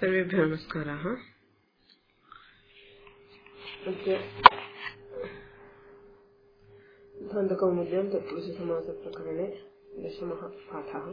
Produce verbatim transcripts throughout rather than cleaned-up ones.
सर्वेभ्यो नमस्काराः। अद्य धान्तकौमुद्यां तत्पुरुषसमासप्रकरणे दशमः पाठः।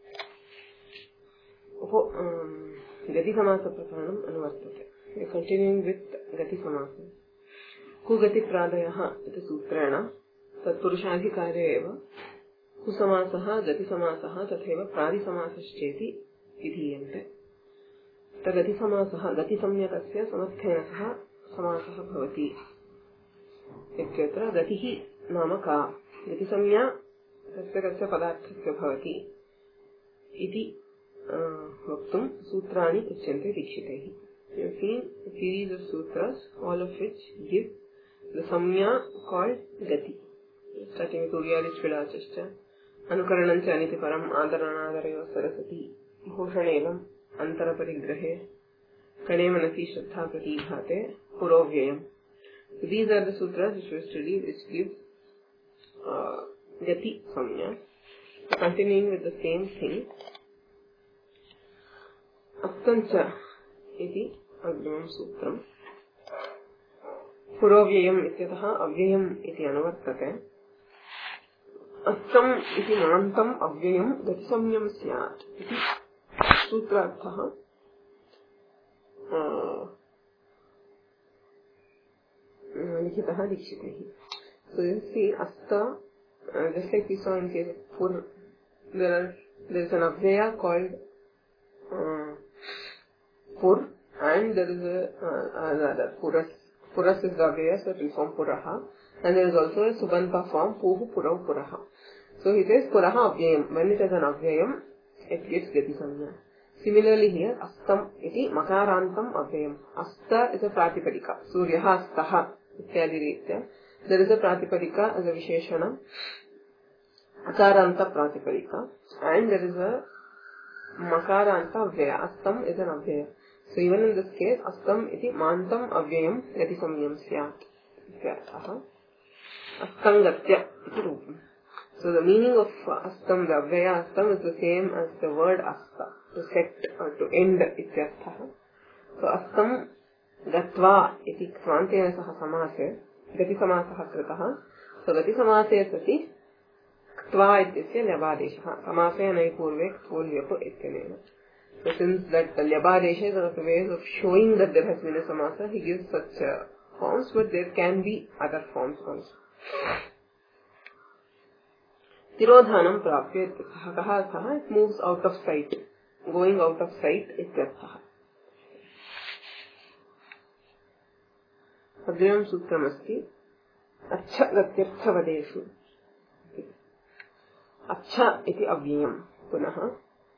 गतिसमासप्रकरणम् अनुवर्तते। We are continuing with गतिसमासः। कुगतिप्रादयः इति सूत्रेण तत्पुरुषाधिकारे एव कुसमासः गतिसमासः तथैव प्रादिसमासश्चेति विधीयन्ते। गतिसमासः गतिसंज्ञकस्य समर्थेन सह समासः भवति इत्यत्र गतिः नाम का, गतिसंज्ञा कस्य कस्य पदार्थस्य भवति इति वक्तुं सूत्राणि उच्यन्ते दीक्षितैः। You have seen a series of sutras, all of which give the samya called gati. Starting with Uriyadishvilachascha, Anukaranam cha aniti param adaranadarayo sarasati, bhushanevam antaraparigrahe, kane manasi shraddha pratibhate, purovyayam. So these are the sutras which we study, which give uh, gati samya. So continuing with the same thing, astancha इति अग्रिमं सूत्रम्। पुरोव्ययम् इत्यतः अव्ययम् इति अनुवर्तते। अस्तम् इति नान्तम् अव्ययम् गतिसंज्ञं स्यात् इति सूत्रार्थः लिखितः दीक्षितैः। So you see, asta, uh, just like we saw in case of pur, there are there is an avyaya called uh, pur, and there is a uh, another puras. Puras is the avyaya, so it will form puraha, and there is also a subanta form puhu purav puraha. So he says puraha avyayam. When it is an avyayam, it gets gati samya. Similarly here, astam iti makarantam avyayam. Asta is a pratipadika. Suryaha astaha ityadi ritya. There is a pratipadika as a visheshana, akaranta pratipadika, and there is a makaranta avyaya. Astam is an avyaya. So even in this case, astam iti mantam avyayam gati samyam syat. Astangatya iti rupam. So the meaning of astam, the avyaya astam, is the same as the word asta, to set or to end ityarthaha. So astam gatva iti kvantena saha samase gati samasah kritaha. So gati samase sati ktva ityasya lyabadeshaha. Samase anayapurve ktvol ityanena. So since that the lyabadesha is one of the ways of showing that there has been a samasa, he gives such uh, forms, but there can be other forms also. Tirodhanam prapya ityarthaha. Kaha arthaha? It moves out of sight, going out of sight ityarthaha. Agrimam sutram asti accha gatyarthavadeshu. Accha iti avyayam. Punaha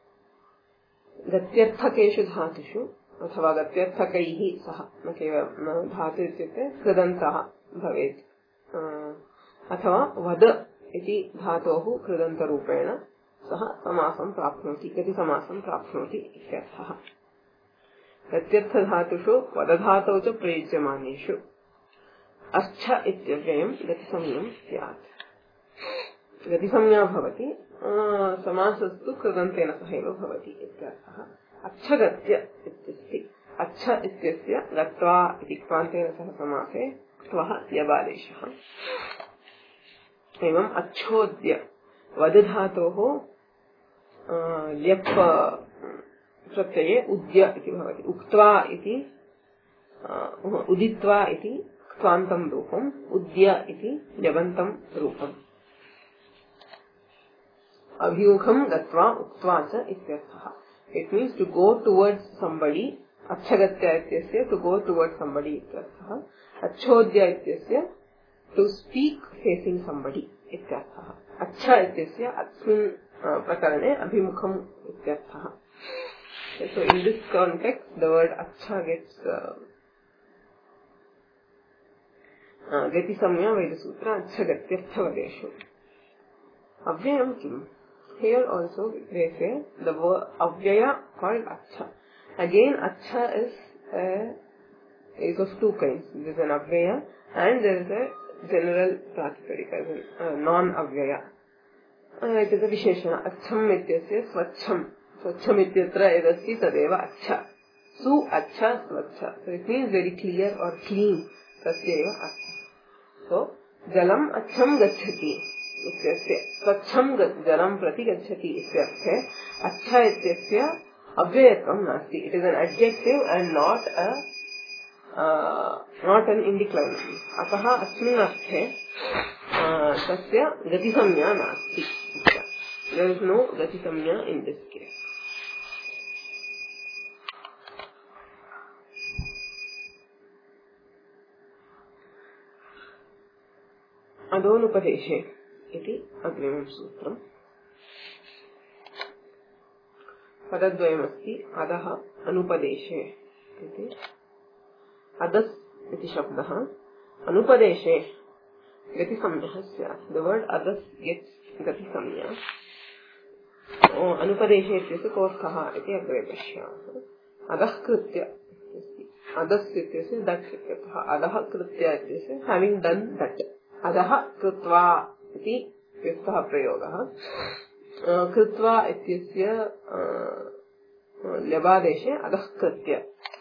गत्यर्थकेषु धातुषु अथवा गत्यर्थकैः सह न केवलं धातु इत्युक्ते कृदन्तः भवेत् अथवा वद इति धातोः कृदन्तरूपेण सः समासं प्राप्नोति, गतिसमासं प्राप्नोति इत्यर्थः। गत्यर्थधातुषु वदधातौ च प्रयुज्यमानेषु अच्छ इत्यव्ययं गतिसंज्ञं स्यात्। गतिसंज्ञा भवति, समासस्तु कृदन्तेन सहैव भवति इत्यर्थः। अच्छगत्य इत्यस्ति। अच्छ इत्यस्य गत्वा इति क्वान्तेन सह समासे क्त्वः ल्यबादेशः। एवम् अच्छोद्य वदधातोः ल्यप् प्रत्यये उद्य इति भवति। उक्त्वा इति उदित्वा इति क्त्वान्तं रूपम्, उद्य इति ल्यबन्तं रूपम्। Abhyukham gatva uktva cha ityarthaha. It means to go towards somebody. Acchagatya ityasya to go towards somebody ityarthaha. Acchodya ityasya to speak facing somebody ityarthaha. Accha ityasya asmin prakarane abhimukham ityarthaha. So in this context, the word accha gets uh, uh, gati samya vedasutra acchagatyarthavadeshu. Avyayam kim? Here also they say the word avyaya called accha. Again, accha is a, is of two kinds. There is an avyaya and there is a general pratipadika, a non-avyaya. Uh, it is a visheshana. Accham ityasya swachham. Swachham ityatra edasti tadeva accha. Su acha swacha. So it means very clear or clean. Pratyaya acha. So jalam acham gacchati. इत्यस्य स्वच्छं जलं प्रति गच्छति इत्यर्थे अच्छा इत्यस्य अव्ययत्वं नास्ति. It is an adjective and not a not an indeclinative. अतः अस्मिन् अर्थे तस्य गतिसंज्ञा नास्ति. देयर इज नो गतिसंज्ञा इन दिस केस. अदोनुपदेशे इति अग्रिमं सूत्रम्. पदद्वयमस्ति. अधः अनुपदेशे इति. अदस् इति शब्दः अनुपदेशे गतिसंज्ञः स्यात्. द वर्ड अदस् गेट्स् गतिसंज्ञा. अनुपदेशे इत्यस्य कोऽर्थः इति अग्रे पश्यामः. अधः कृत्य अस्ति. अदस् इत्यस्य दट् इत्यर्थः. अधः कृत्य इत्यस्य हैविंग डन दट्. अधः कृत्वा इति व्यस्तः प्रयोगः. कृत्वा इत्यस्य ल्यबादेशे अधः कृत्य.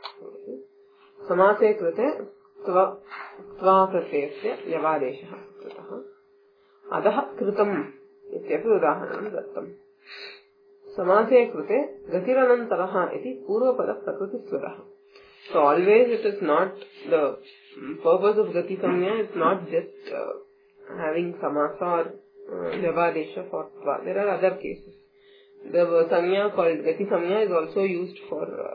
समासे कृते त्व त्वा प्रत्ययस्य ल्यबादेशः कृतः. अधः कृतम् इत्यपि उदाहरणं दत्तम्. समासे कृते गतिरनन्तरः इति पूर्वपदप्रकृतिस्वरः. So always it is not the purpose of gati samya is not just uh, having samasa or uh, lavadesha for tva. There are other cases. The samya called gati samya is also used for uh,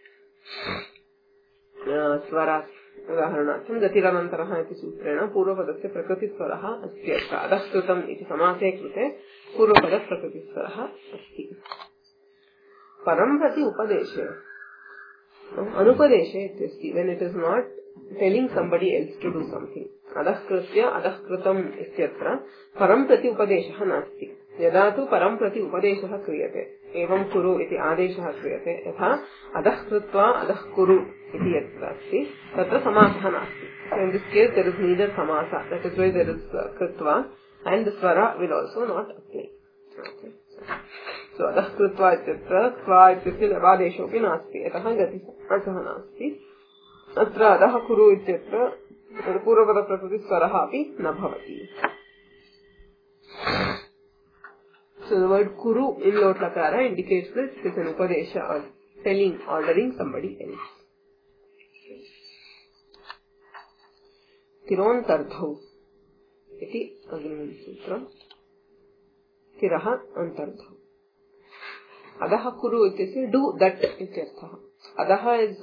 uh, swaras. उदाहरणार्थं गतिरनन्तरः इति सूत्रेण पूर्वपदस्य प्रकृतिस्वरः अस्ति. अधः कृतम् इति समासे कृते पूर्वपदप्रकृतिस्वरः अस्ति. परं प्रति उपदेशे अनुपदेशे इत्यस्ति. when it is not telling somebody else to do something. अधः कृत्य अधः कृतम् इत्यत्र परं प्रति उपदेशः नास्ति. यदा तु परं प्रति उपदेशः क्रियते एवं कुरु इति आदेशः क्रियते यथा अधः कृत्वा अधः कुरु इति यत्र अस्ति तत्र समासः नास्ति. So in this case there is neither samasa. That is why there is uh, kritva and the swara will also not apply. Okay. So अधः कृत्वा इत्यत्र त्वा इत्यस्य लवादेशोऽपि नास्ति. यतः गतिः नास्ति. अत्र अधः कुरु इत्यत्र पूर्वपदप्रकृतिस्वरः अपि न भवति. So the word kuru in lot lakara indicates that it is an upadesha or telling, ordering somebody else. तिरोन्तर्धौ इति अग्रिमं सूत्रम्. तिरः अन्तर्धौ. अधः कुरु इत्यस्य डू दट् इत्यर्थः. अधः इज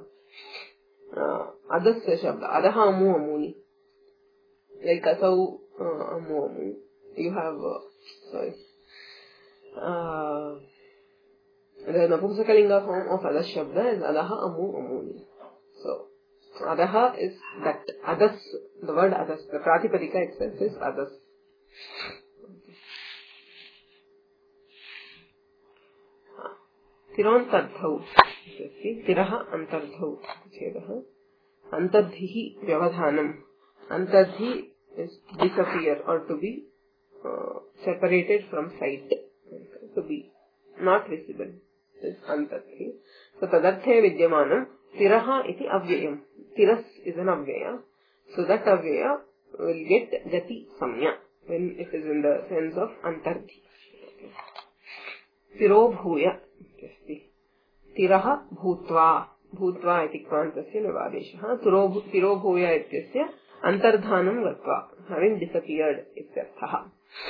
अधस्य शब्द. अधः अमु अमूनि. लाइक असौ अमु अमु. You have uh, sorry. Uh, the Napumsakalinga form of Adas Shabda is Adaha Amu Amuni. So, Adaha is that. Adas, the word Adas, the Pratipadika itself is Adas. Tirantardhau. Tiraha Antardhau. Chedaha. Antardhihi Vyavadhanam. Antardhi is to disappear or to be uh, separated from sight. To be not visible. This antardhi. So tadarthe vidyamanam tiraha iti avyayam. Tiras is an avyaya. So that avyaya will get gati samya when it is in the sense of antardhi. Tiro bhuya. Tiraha bhutva. Bhutva iti kvantasya lavadeshaha. Tiro bhuya ityasya antardhanam gatva. Having disappeared ityarthaha.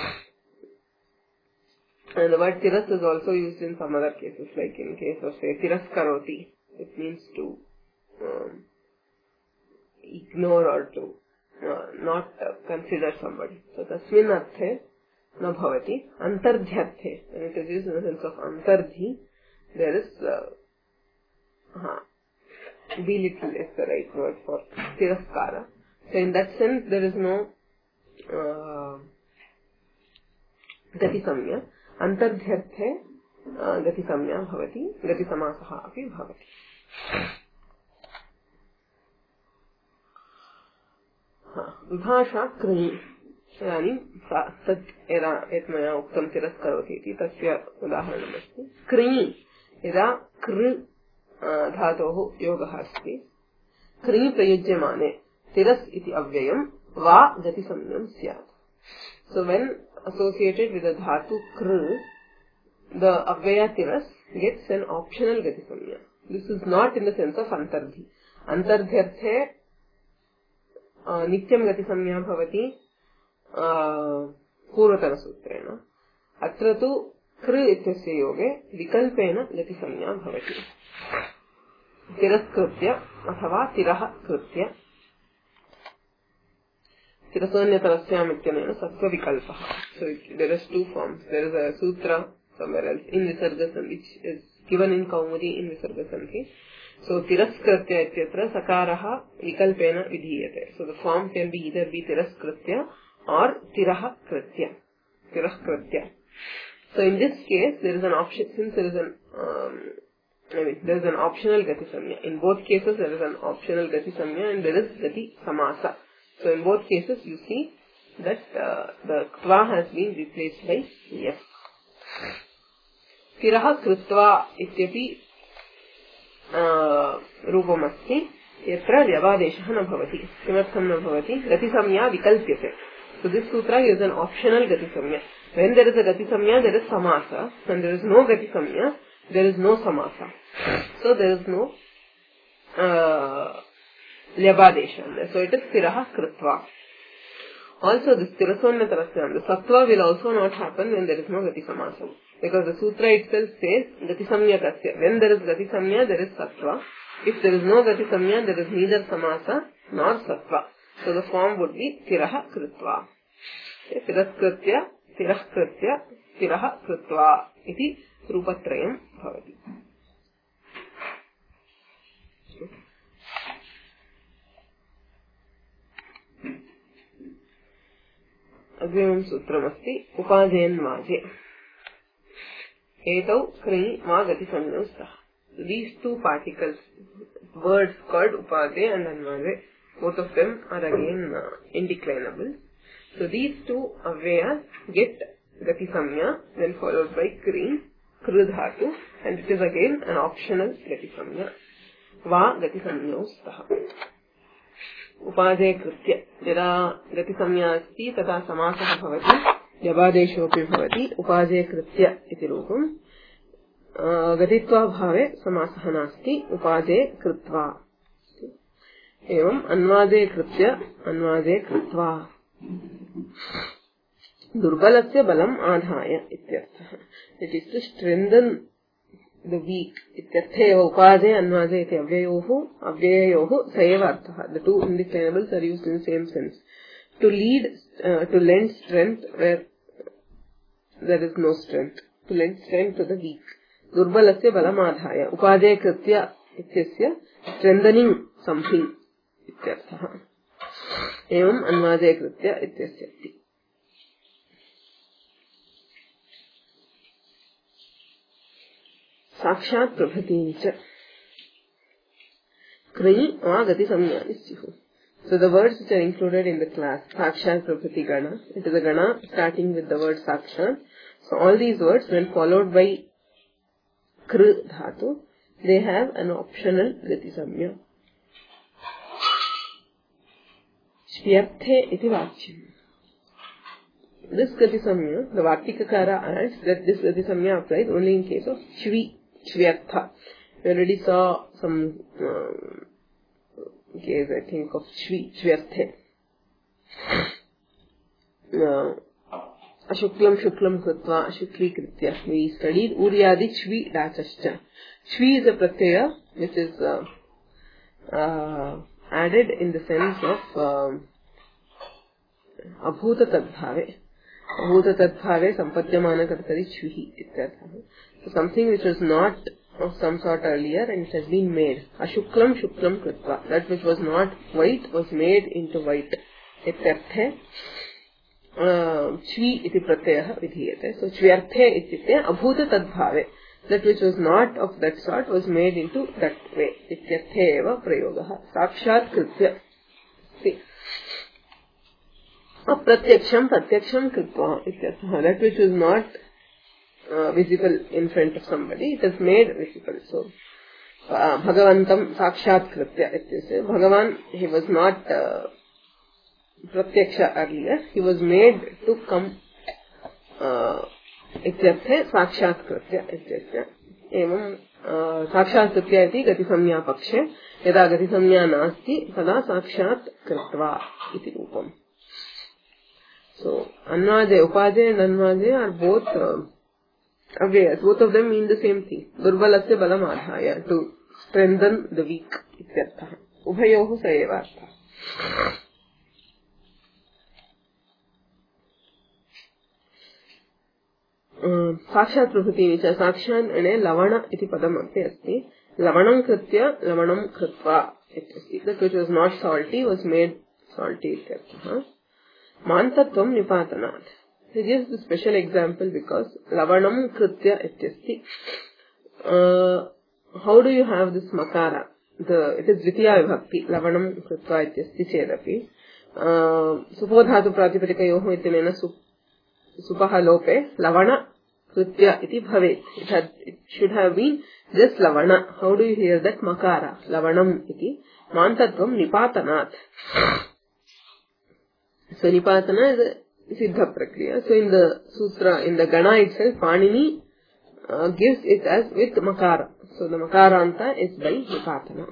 And the word tiras is also used in some other cases, like in case of say tiraskaroti. It means to um, ignore or to uh, not uh, consider somebody. So tasmin arthe na bhavati. Antardhyarthe. When it is used in the sense of antardhi, there is uh, uh, belittle is the right word for tiraskara. So in that sense there is no uh, gati samya. Antardhyarthe gati samya bhavati. Gati samasaha api bhavati. Vibhasha krani. इदानीं तत् यदा यत् मया उक्तं तिरस्करोति इति तस्य उदाहरणमस्ति. कृञि यदा कृ धातोः योगः अस्ति क्री प्रयुज्यमाने तिरस् इति अव्ययं वा गतिसंज्ञं स्यात्. So when associated with the dhatu kr, the avya tiras gets an optional gatisamya. This is not in the sense of antardhi. Antardhyarthe uh, nityam gatisamya bhavati uh, पूर्वतन सूत्रेण. अत्र तु कृ इत्यस्य योगे विकल्पेन गतिसंज्ञा भवति. तिरस्कृत्य अथवा तिरः कृत्य. तिरसोऽन्यतरस्याम् इत्यनेन सत्त्वविकल्पः. So there is two forms. There is a sutra somewhere else in Visarga Sandhi which is given in Kaumudi in Visarga Sandhi. So tiraskritya ityatra sakaraha vikalpena vidhiyate. So the form can be either be tiraskritya or tiraha kritya. Tirah kritya. So in this case there is an option, since there is an um, I mean there is an optional gati samya. In both cases there is an optional gati samya and there is gati samasa. So in both cases you see that uh, the kva has been replaced by yes. Tiraha kritva ityapi रूपमस्ति यत्र व्यवादेशः न भवति. किमर्थं न भवति? गतिसंज्ञा विकल्प्यते. So this sutra is an optional gatisamya. When there is a gatisamya, there is samasa. When there is no gatisamya, there is no samasa. So there is no uh, lyabadesha. So it is tiraha kritva. Also this tirasonyatarasya, the sattva will also not happen when there is no gatisamasa. Because the sutra itself says gatisamya tasya. When there is gatisamya, there is sattva. If there is no gatisamya, there is neither samasa nor sattva. So the form would be tiraha kritva. Tiraskritya, tirahkritya, tiraha kritva iti rupatrayam bhavati. अग्रिमं सूत्रमस्ति उपादेन्वाजे. Etau kri ma gati samyau स्तः. These two particles, words called upade and anvade, both of them are again uh, indeclinable. So these two avyas get gati samya, then followed by kri, kru dhatu, and it is again an optional gati samya. Va gati samyau स्तः. Upade kritya. Yada gati samya asti tada samasah bhavati. यवादेशोऽपि भवति. उपाजे कृत्य इति रूपम्. गतित्वा भावे समासः नास्ति. उपाजे कृत्वा. एवम् अन्वादे कृत्य अन्वादे कृत्वा. दुर्बलस्य बलम् आधाय इत्यर्थः. It is to strengthen the weak. इत्यर्थे एव उपाजे अन्वादे इति अव्ययोः अव्यययोः स एव अर्थः. The two indeclinables are used in the same sense. To lead, uh, to lend strength where there is no strength. To lend strength to the weak. Durbalasya balamadhaya. Upade kritya ityasya strengthening something ityarthaha. Evam anvade kritya ityasya iti. Sakshat prabhatincha. Kri va gati samyani syihu. So the words which are included in the class, Sakshat Prabhati Gana, it is a Gana starting with the word Sakshat. So all these words, when followed by Kr Dhatu, they have an optional Gati Samya. Shvyarthe iti vachyam. This Gati Samya, the Vartikakara adds that this Gati Samya applies only in case of Shvi, Shvyartha. We already saw some um, case, I think, of Shvi, Shvyarthe. Uh, Ashuklam Shuklam Kritva Ashukli Kritya. We studied Uryadi Shvi Dachascha. Shvi is a pratyaya which is uh, uh, added in the sense of um, Abhuta Tadbhave. Abhuta Tadbhave Sampadyamana Kartari Shvi ityartha. So something which was not of some sort earlier and it has been made. Ashuklam Shuklam Kritva. That which was not white was made into white. Ityarthe Shvi iti pratyaya vidhiyate. So Shvyarthe ityate abhuta tadbhave. That which was not of that sort was made into that way. Ityarthe eva prayogaha. Sakshat kritya. See. Aprathyaksham pratyaksham kritva ityartha. That which was not Uh, visible in front of somebody, it is made visible. So, Bhagavantam Sakshatkritya ityasya. Bhagavan, he was not uh, Pratyaksha earlier. He was made to come uh, ityarthe Sakshatkritya ityasya. Evam Sakshatkritya iti gatisamnya pakshe yada gatisamnya nasti tada Sakshat Kritva iti rupam. So, Anvade, Upade and Anvade are both uh, avyayas. Both of them mean the same thing. Durbalasya balam adhaya, to strengthen the weak. Ityartha. Ubhayohu sayevartha. Sakshat prabhutini cha sakshat ane lavana iti padam api asti. Lavanam kritya, lavanam kritva ityasti. That which was not salty was made salty ityartha. Mantatvam nipatanat. He gives the special example because lavanam kritya ityasti. Uh, how do you have this makara? The it is dvitiya vibhakti. Lavanam kritva ityasti chedapi. Supodhatu pratipadikayoho itinena supaha lope lavana kritya iti bhavet. It had it should have been just lavana. How do you hear that makara? Lavanam iti. Mantatvam nipatanat. So, Nipatana is a Siddha Prakriya. So, in the Sutra, in the Gana itself, Panini uh, gives it as with Makara. So, the Makaranta is by Nipatana.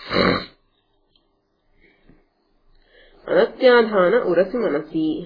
Anatyadhana Urasi Manasi.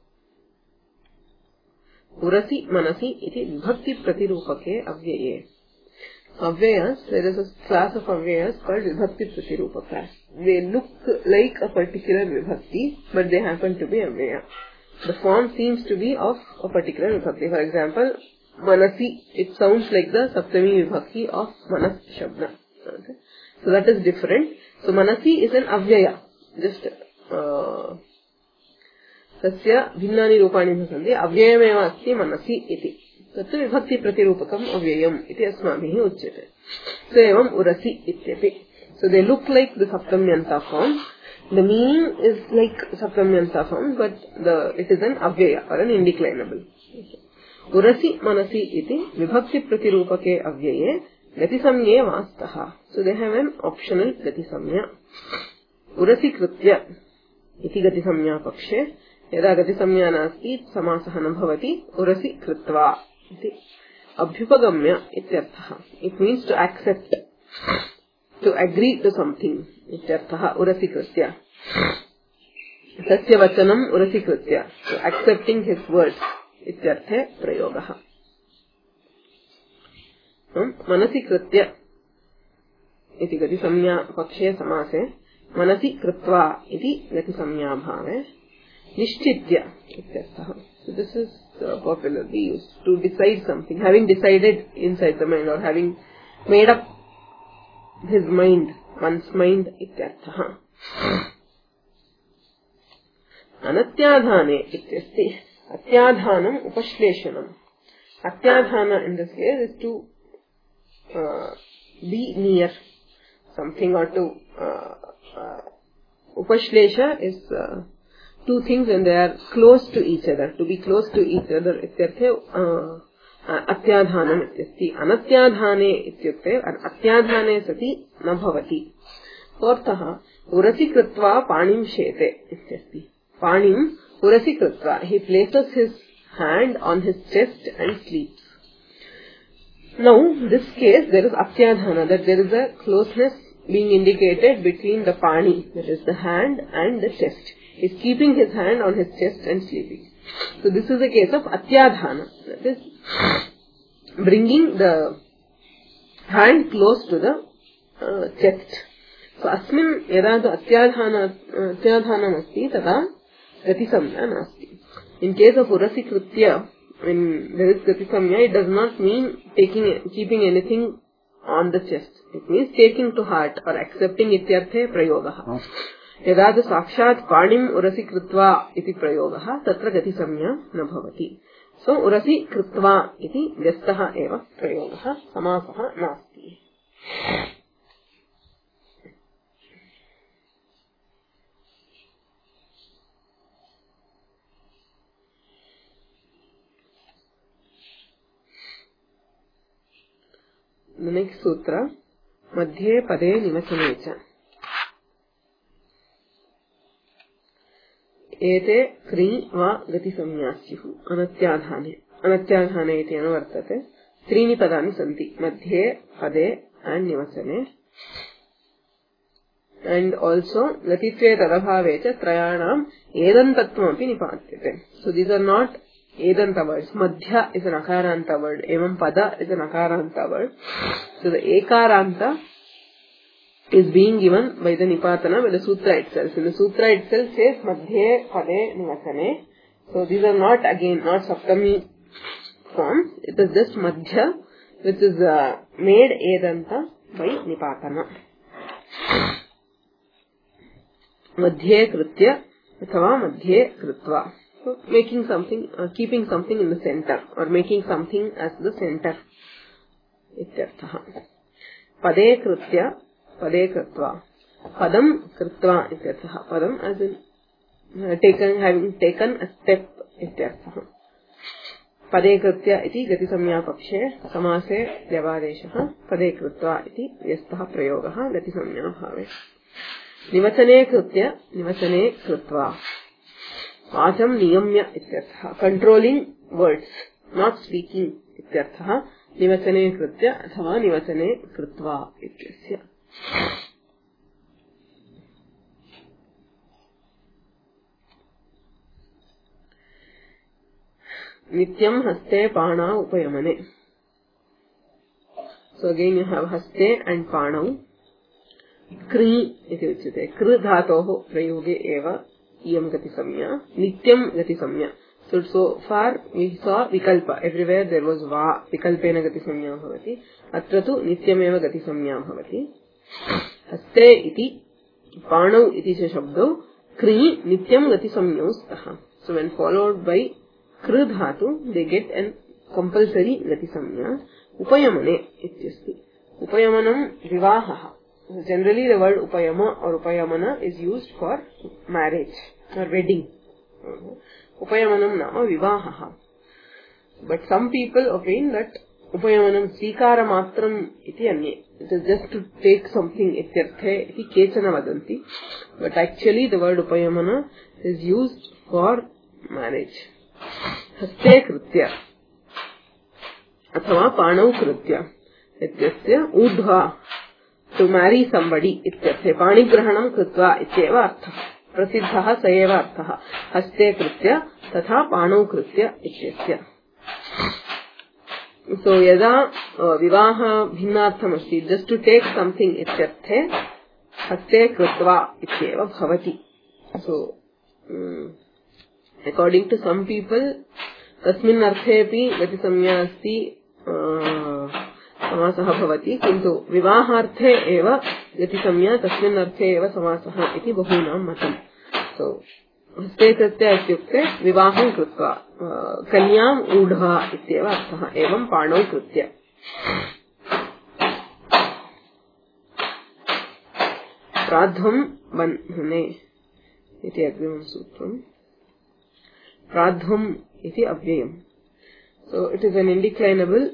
Urasi Manasi iti Vibhakti Pratirupake Avyaye. Avyayas, there is a class of Avyayas called Vibhakti Pratirupaka. They look like a particular Vibhakti, but they happen to be Avyaya. The form seems to be of a particular Vibhakti. For example, Manasi, it sounds like the Saptami Vibhakti of Manas Shabda. Okay. So that is different. So Manasi is an Avyaya. Just uh, Tasya Bhinnani Rupani Bhasanti Avyayameva Asti Manasi iti. Tattu vibhakti pratirupakam avyayam iti asmabhihi uchyate. So evam urasi ityapi. So they look like the saptamyanta form. The meaning is like saptamyanta form, but the it is an avyaya or an indeclinable. Urasi manasi iti vibhakti pratirupake avyaye gatisamye vastaha. So they have an optional gatisamya. Urasi kritya iti gatisamya pakshe yada gatisamya nasti samasah na bhavati urasi kritva. Abhyupagamya ityartha. It means to accept, to agree to something. Ityartha urasi kritya. Tasya vachanam urasi kritya. So accepting his words. Ityarthe prayogaha. Manasi kritya iti gati samya pakshe samase. Manasi kritva iti gati samya bhave. Nishchitya ityartha. So this is uh, popularly used to decide something, having decided inside the mind or having made up his mind, one's mind ityartha. Anatyadhane ityasti. Atyadhanam upashleshanam. Atyadhana in this case is to uh, be near something or to uh, uh, upashlesha is uh, two things when they are close to each other. To be close to each other ityarthe atyadhanam ityasti. Anatyadhane ityukte atyadhane sati na bhavati. Orthaha urasi kritva panim shete ityasti. Panim urasi kritva. He places his hand on his chest and sleeps. Now, in this case, there is atyadhana, that there is a closeness being indicated between the pani, that is the hand, and the chest. He is keeping his hand on his chest and sleeping. So this is a case of atyadhana, that is bringing the hand close to the uh, chest. So asmin yada atyadhana atyadhanam asti tada gatisamya nasti. In case of urasi kritya, when there is gatisamya, it does not mean taking keeping anything on the chest. It means taking to heart or accepting ityarthe prayogaha. Yada sakshat panim urasi kritva iti prayogaha tatra gatisamya na bhavati. So urasi kritva iti vyastaha eva prayogaha samasaha nasti. The next sutra, मध्ये पदे निवचने च एते क्री वा गतिसंज्ञा स्युः अनत्याधाने अनत्याधाने इति अनुवर्तते त्रीणि पदानि सन्ति मध्ये पदे एंड निवचने and also gatitve tadabhave cha trayanam edantatvam nipatyate. So these are not edanta words. Madhya is an akaranta word, evam pada is an akaranta word. So the ekaranta is being given by the nipatana by the sutra itself. And the sutra itself says madhye pade nivasane. So these are not again not saptami forms. It is just madhya which is uh, made edanta by nipatana. मध्ये कृत्य अथवा मध्ये कृत्वा. So making something, uh, keeping something in the center or making something as the center इत्यर्थः. पदे कृत्य पदे कृत्वा पदम कृत्वा इत्यर्थः. पदम as in uh, taken having taken a step इत्यर्थः. पदे कृत्य इति गतिसंज्ञा पक्षे समासे व्यवादेशः पदे कृत्वा इति व्यस्तः प्रयोगः गतिसंज्ञा भावे. निवचने कृत्य निवचने कृत्वा वाचं नियम्य इत्यर्थः. कंट्रोलिंग वर्ड्स नॉट स्पीकिंग इत्यर्थः. निवचने कृत्य अथवा निवचने कृत्वा इत्यस्य. नित्यं हस्ते पाणौ उपयमने. So again you have haste and पाणौ. क्री इति उच्यते. कृ धातोः प्रयोगे एव इयं गतिसंज्ञा नित्यं गतिसंज्ञा. So so far we saw vikalpa. Everywhere there was va vikalpena गतिसंज्ञा भवति. अत्र तु नित्यमेव गतिसंज्ञा भवति. हस्ते इति पाणौ इति च शब्दौ क्री नित्यं गतिसंज्ञौ स्तः. So when followed by कृ धातु they get an compulsory गतिसंज्ञा. उपयमने इत्यस्ति. उपयमनं विवाहः. Generally the word upayama or upayamana is used for marriage or wedding. Upayamanam nama vivahaha. But some people opine that upayamanam svikara matram iti anye. It is just to take something ityarthe iti kechana vadanti. But actually the word upayamana is used for marriage. Haste kritya अथवा पाणौ कृत्य इत्यस्य ऊर्ध्वा to marry somebody इत्यर्थे पाणिग्रहणं कृत्वा इत्येव अर्थः. प्रसिद्धः स एव अर्थः. हस्ते कृत्य तथा पाणौ कृत्य इत्यस्य. So यदा विवाह भिन्नार्थमस्ति just to take something इत्यर्थे हस्ते कृत्वा इत्येव भवति. So um, according to some people तस्मिन् अर्थेपि गतिसंज्ञा अस्ति समासः भवति. किन्तु विवाहार्थे एव गतिसंज्ञा तस्मिन् अर्थे एव समासः इति बहूनां मतम्. सो हस्ते कृत्य इत्युक्ते विवाहं कृत्वा कन्याम् ऊढा इत्येव अर्थः. एवं पाणौ कृत्य. प्राध्वं बन्धने इति अग्रिमं सूत्रम्. प्राध्वम् इति अव्ययम्. So it is an indeclinable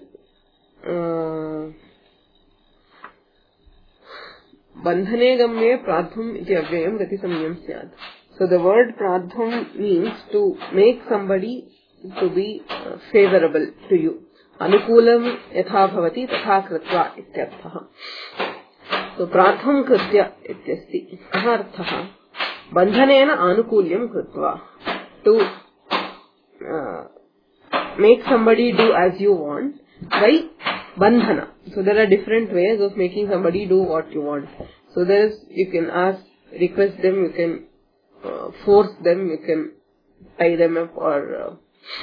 बंधने गम्ये प्राध्वम् इति अव्ययम् गतिसंज्ञं स्यात्. So the word pradhvam means to make somebody to be uh, favorable to you. Anukulam yatha bhavati tatha kritva ityarthah. So pradhvam kritya ityasti. Kah arthah? Bandhanena anukulyam kritva. To uh, make somebody do as you want by bandhana. So there are different ways of making somebody do what you want. So there is, you can ask, request them, you can uh, force them, you can tie them up or uh,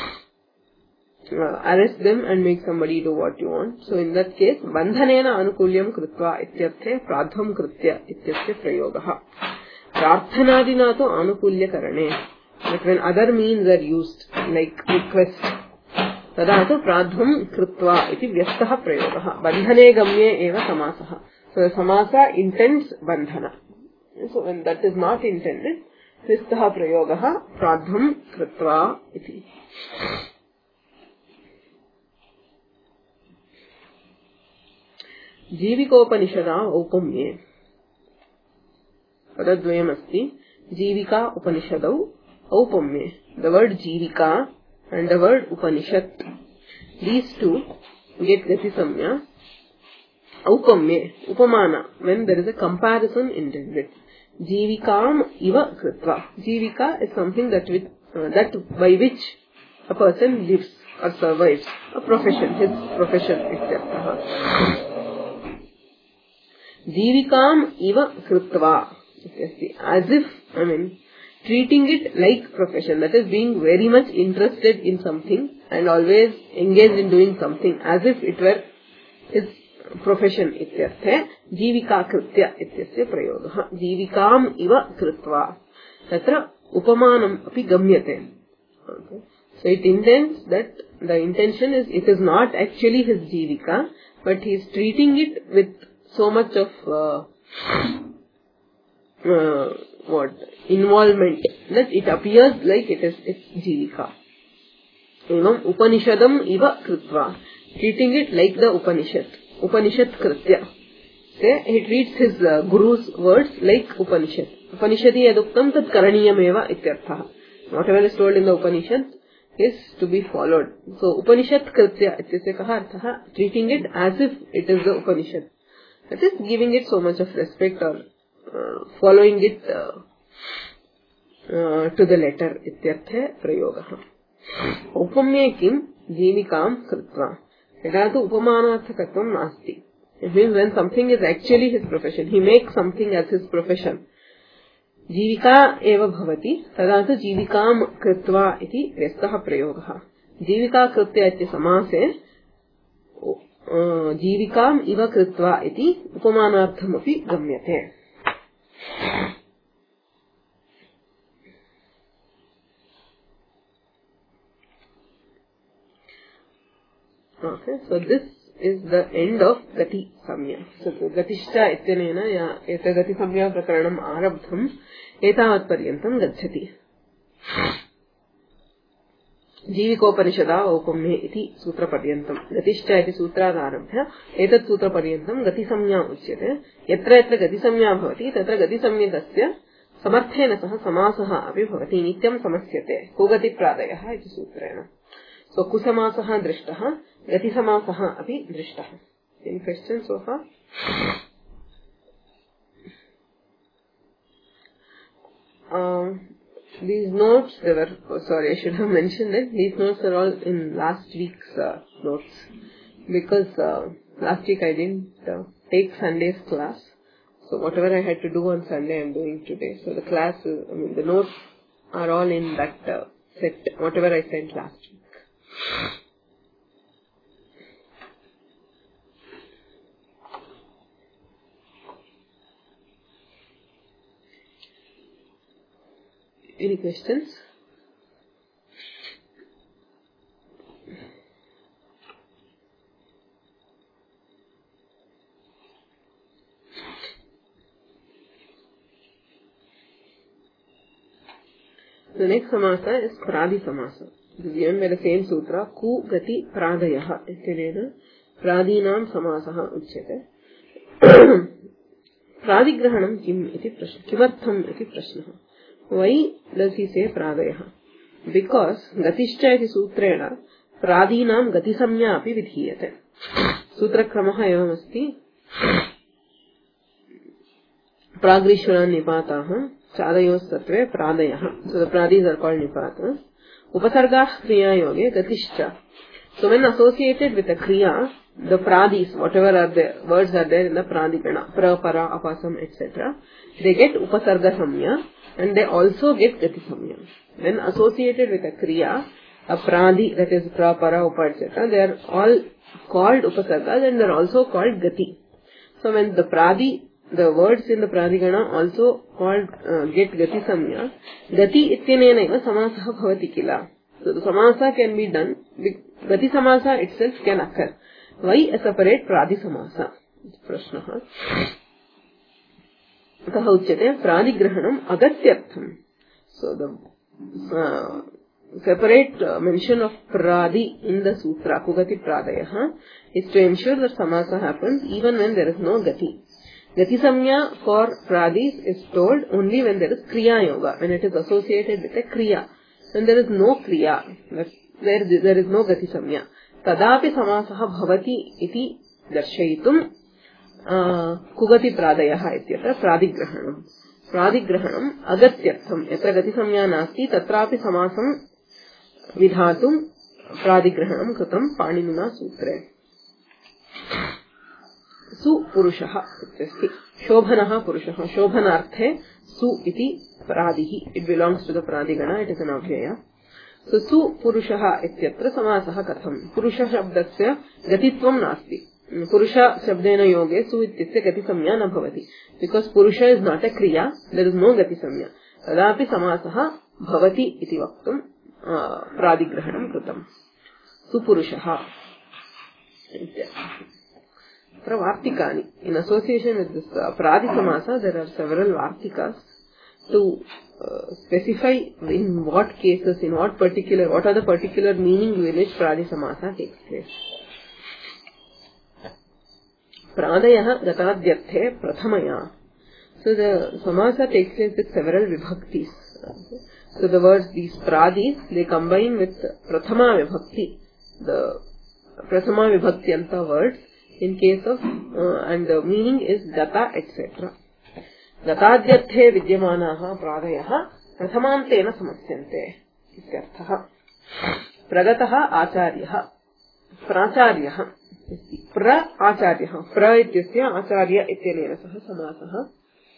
uh, arrest them and make somebody do what you want. So in that case, bandhanena anukulyam kritva ityarthe pradhvam kritya ityasya prayogaha. Prarthanadina to anukulya karane. But when other means are used, like request, तदा तु प्राध्वं कृत्वा इति व्यस्तः प्रयोगः. बन्धने गम्ये एव समासः. So the samasa intends bandhana. So when that is not intended, व्यस्तः प्रयोगः प्राध्वं कृत्वा इति. जीविकोपनिषदा औपम्ये पदद्वयमस्ति जीविका उपनिषदौ औपम्ये. The word Jeevika and the word Upanishad, these two get Gati Samya. Aupamye, Upamana, when there is a comparison intended. Jivikam iva kritva. Jivika is something that with uh, that by which a person lives or survives. A profession, his profession, et cetera. Jivikam iva kritva. As if, I mean, treating it like profession, that is being very much interested in something and always engaged in doing something as if it were his profession. Ityarthe jivika kritya ityasya prayoga. Jivikam iva kritva. Tatra upamanam api gamyate. Okay. So it intends that the intention is it is not actually his jivika, but he is treating it with so much of uh, uh, what involvement that it appears like it is its jivika. Evam Upanishadam iva kritva, treating it like the Upanishad. Upanishad kritya. Say he treats his uh, guru's words like Upanishad. Upanishadi yaduktam tat karaniyam eva ityartha. Whatever is told in the Upanishad is to be followed. So Upanishad kritya ityasya kaha arthaha, treating it as if it is the Upanishad. That is giving it so much of respect or uh, following it uh, uh, to the letter. Ityarthe prayogaha. Upamye kim jivikam kritva. Edatu upamanarthakatvam nasti. It means when something is actually his profession, he makes something as his profession. Jivika eva bhavati, tadatu jivikam kritva iti vyastah prayogaha. Jivika kritya iti samase जीविकाम इव कृत्वा इति उपमानार्थमपि गम्यते. Okay, so this is the end of Gati Samya. So Gatishta ityanena ya eta Gati Samya prakaranam arabdham etavat paryantam gacchati. जीविकोपनिषदा औपम्ये इति सूत्रपर्यन्तं गतिश्च इति सूत्रादारभ्य एतत् सूत्रपर्यन्तं गतिसंज्ञा उच्यते. यत्र यत्र गतिसंज्ञा भवति तत्र गतिसंज्ञकस्य समर्थेन सह समासः अपि भवति. नित्यं समस्यते कुगतिप्रादयः इति सूत्रेण. सो कुसमासः दृष्टः, गतिसमासः अपि दृष्टः. Any questions so far? Um, These notes, they were, oh, sorry, I should have mentioned it. These notes are all in last week's uh, notes. Because uh, last week I didn't uh, take Sunday's class. So whatever I had to do on Sunday, I'm doing today. So the class, uh, I mean, the notes are all in that uh, set, whatever I sent last week. Any questions? The next samasa is Pradi samasa. It is given by the same sutra, Ku Gati Pradayaha. Ityanena Pradinam samasaha uchyate. Pradigrahanam kim iti prashna. Kimartham iti prashna. Why does he say Pradayah? Because Gatishcha iti sutrena Pradinam Gatisamya api vidhiyate. Sutrakramaha evam asti. Pragrishwaran nipataha Chadayos satve Pradayah. So the Pradis are called nipatas. Upasargah kriya yoge Gatishcha. So when associated with a kriya, the Pradis, whatever are the words are there in the Pradigana, pra, para, apasam, et cetera, they get Upasarga samya. And they also get Gati Samya. When associated with a Kriya, a Pradi, that is Pra, Para, Upa, et cetera, they are all called Upasargas and they are also called Gati. So when the Pradi, the words in the Pradigana also called uh, get Gati Samya, Gati ityanena eva samasaha bhavati kila. So the samasa can be done, Gati samasa itself can occur. Why a separate Pradi samasa? Prashnaha. Kaha uchyate pradigrahanam agatyartham. So the uh, separate uh, mention of pradi in the sutra, Kugati Pradayah, is to ensure that samasa happens even when there is no gati. Gati samya for pradis is told only when there is kriya yoga, when it is associated with a kriya. When there is no kriya, where there is no gati samya, tadapi samasaha bhavati iti darshayitum Kugati Pradayah ityatra pradigrahanam. Pradigrahanam agatyartham. Yatra gati samya nasti tatrapi samasam vidhatum pradigrahanam kritam Paninina sutre. Su purushaha ityasti. Shobhanaha purushaha. Shobhanarthe su iti pradihi. It belongs to the pradigana. It is an avyaya. So su purushaha ityatra samasaha katham. Purusha shabdasya gatitvam nasti. Purusha shabdena yoge su ityasya gati samya na bhavati. Because purusha is not a kriya, there is no gati samya. Tadapi samasaha bhavati iti vaktum pradigrahanam kritam. Su purushaha. Vartikani. In association with this uh, pradi samasa, there are several vartikas to uh, specify in what cases, in what particular, what are the particular meaning in which pradi samasa takes place. Pradayah gatadyarthe prathamaya. So the samasa takes place with several vibhaktis. So the words, these pradis, they combine with prathama vibhakti, the prathama vibhaktiyanta words, in case of, uh, and the meaning is gata, et cetera. Gatadyarthe vidyamanaha pradayah prathamantena samasyante. Isyarthaha. Pragataha acharyaha. Pracharyah. Pra acharyaha. Pra ityasya acharya ityanena saha samasah.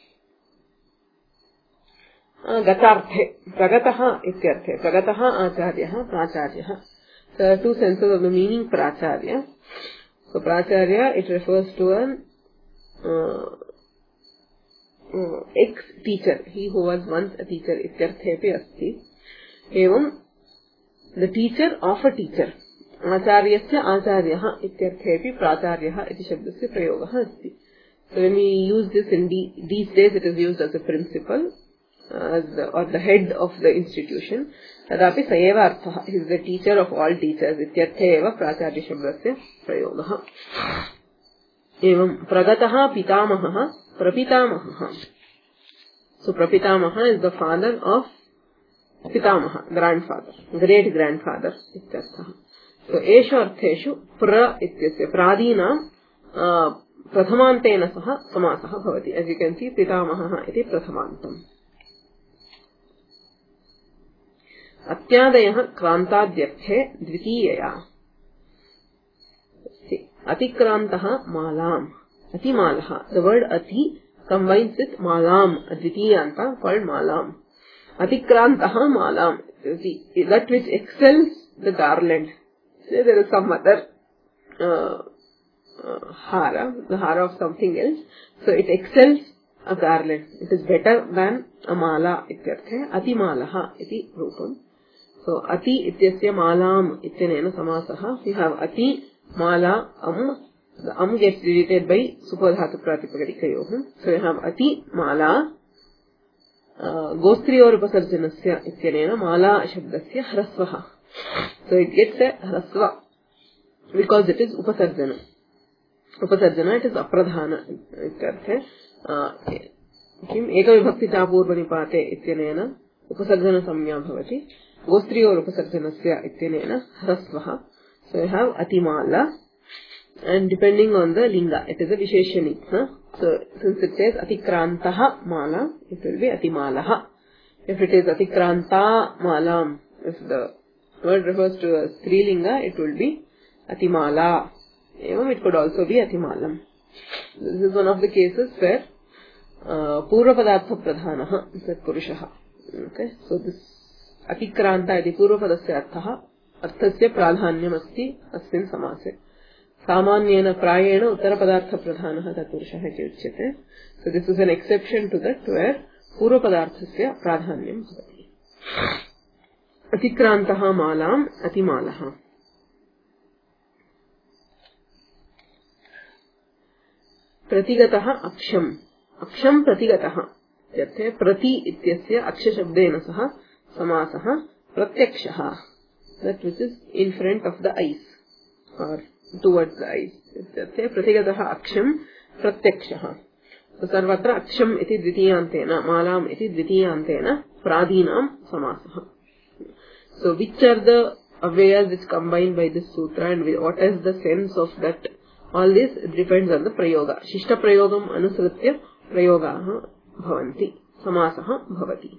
Gatarthe. Pragataha ityarthe. Pragataha acharyaha. Pracharyah. So there are two senses of the meaning pracharya. So pracharya, it refers to an uh, uh, ex-teacher. He who was once a teacher. Ityarthepi asti. Evam, the teacher of a teacher. Acharyasya acharyaha ityarthepi pracharyaha iti shabdasya prayogaha asti. So when we use this in the, these days, it is used as a principal, uh, as the, or the head of the institution. Tadapi sayeva arthaha. He is the teacher of all teachers. Ityarthe eva pracharya shabdasya prayogaha. Evam pragataha pitamaha prapitamaha. So prapitamaha is the father of pitamaha, grandfather, great grandfather. Ityarthaha. So, eshu artheshu pra ityasya pradinam uh, prathamantena saha samasaha bhavati. As you can see, pitamaha iti prathamantam. Atyadayah krantadyarthe dvitiyaya. Atikrantaha malam. Atimalaha. The word ati combines with malam, a dvitiyanta called malam. Atikrantaha malam. See, that which excels the garland. Say there is some other uh, uh, hara, the hara of something else. So it excels a garland. It is better than a mala ityarthe. Ati malaha iti rupam. So ati ityasya malam ityanena samasaha. We have ati, mala, am. The am gets deleted by supodhatu pratipadikayoham. So we have ati, mala, uh, gostri or upasarjanasya ityanena mala shabdasya hrasvaha. So it gets a hrasva because it is upasarjana. Upasarjana, it is apradhana. Ityarthe kim eka vibhakti cha purva nipate ityanena upasarjana samya bhavati. Gostri or upasarjanasya ityanena hrasvaha. So you have atimala, and depending on the linga, it is a visheshanitna. So since it says atikrantaha mala, it will be atimalaha. If it is atikranta malam, if the word refers to a strilinga, it will be atimala. Evam, it could also be atimalam. This is one of the cases where uh, purva padartha pradhanaha is purushaha. Okay, so this atikranta iti purva padasya arthaha arthasya pradhanyam asti asmin samase. Samanyena prayena uttara padartha pradhanaha tat purushaha iti uchyate. So this is an exception to that where purva padarthasya pradhanyam bhavati. Atikrantaha malam atimalaha. Pratigataha aksham. Aksham pratigataha. Yathe prati ityasya aksha shabdena saha samasaha pratyakshaha, that which is in front of the eyes or towards the eyes. Ityarthe pratigataha aksham pratyakshaha. So sarvatra aksham iti dvitiyantena, malam iti dvitiyantena pradinam samasaha. So which are the avyayas which combine by this sutra, and what is the sense of that? All this depends on the prayoga. Shishta prayogam anusritya prayogaha bhavanti. Samasaha bhavati.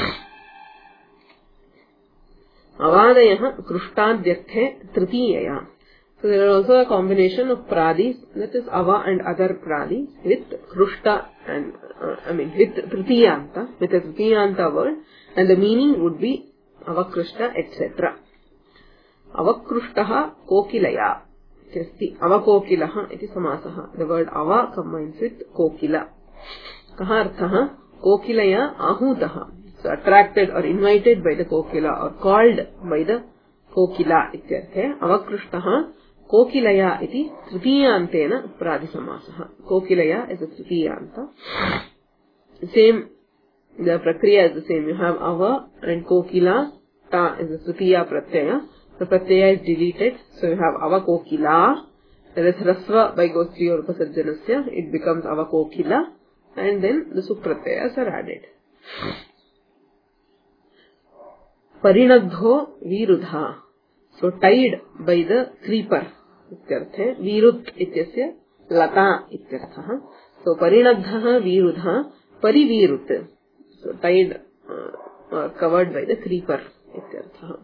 Avadayaha krushtadhyarthe tritiyaya. So there is also a combination of pradis, that is ava and other pradis, with krushta and, uh, I mean, with tritiyanta, with a tritiyanta word, and the meaning would be avakrushta, et cetera. Avakrushtaha kokilaya. Asti avakokilaha iti samasaha. The word ava combines with kokila. Kaha arthaha kokilaya ahutaha. So attracted or invited by the kokila or called by the kokila ityarthe. Avakrushtaha kokilaya iti tritiyantena pradisamasaha. Kokilaya is a tritiyanta. Same, the prakriya is the same. You have ava and kokila. Ta is a tritiya pratyaya. The pratyaya is deleted. So you have ava kokila. That is rasva by gostri or upasarjanasya. It becomes ava kokila. And then the supratyayas are added. Parinadho virudha. So tied by the creeper. Ityarthe. Virut ityasya lata ityarthaha. So parinadhaha virudha parivirut. So tied uh, or covered by the creeper ityarthaha.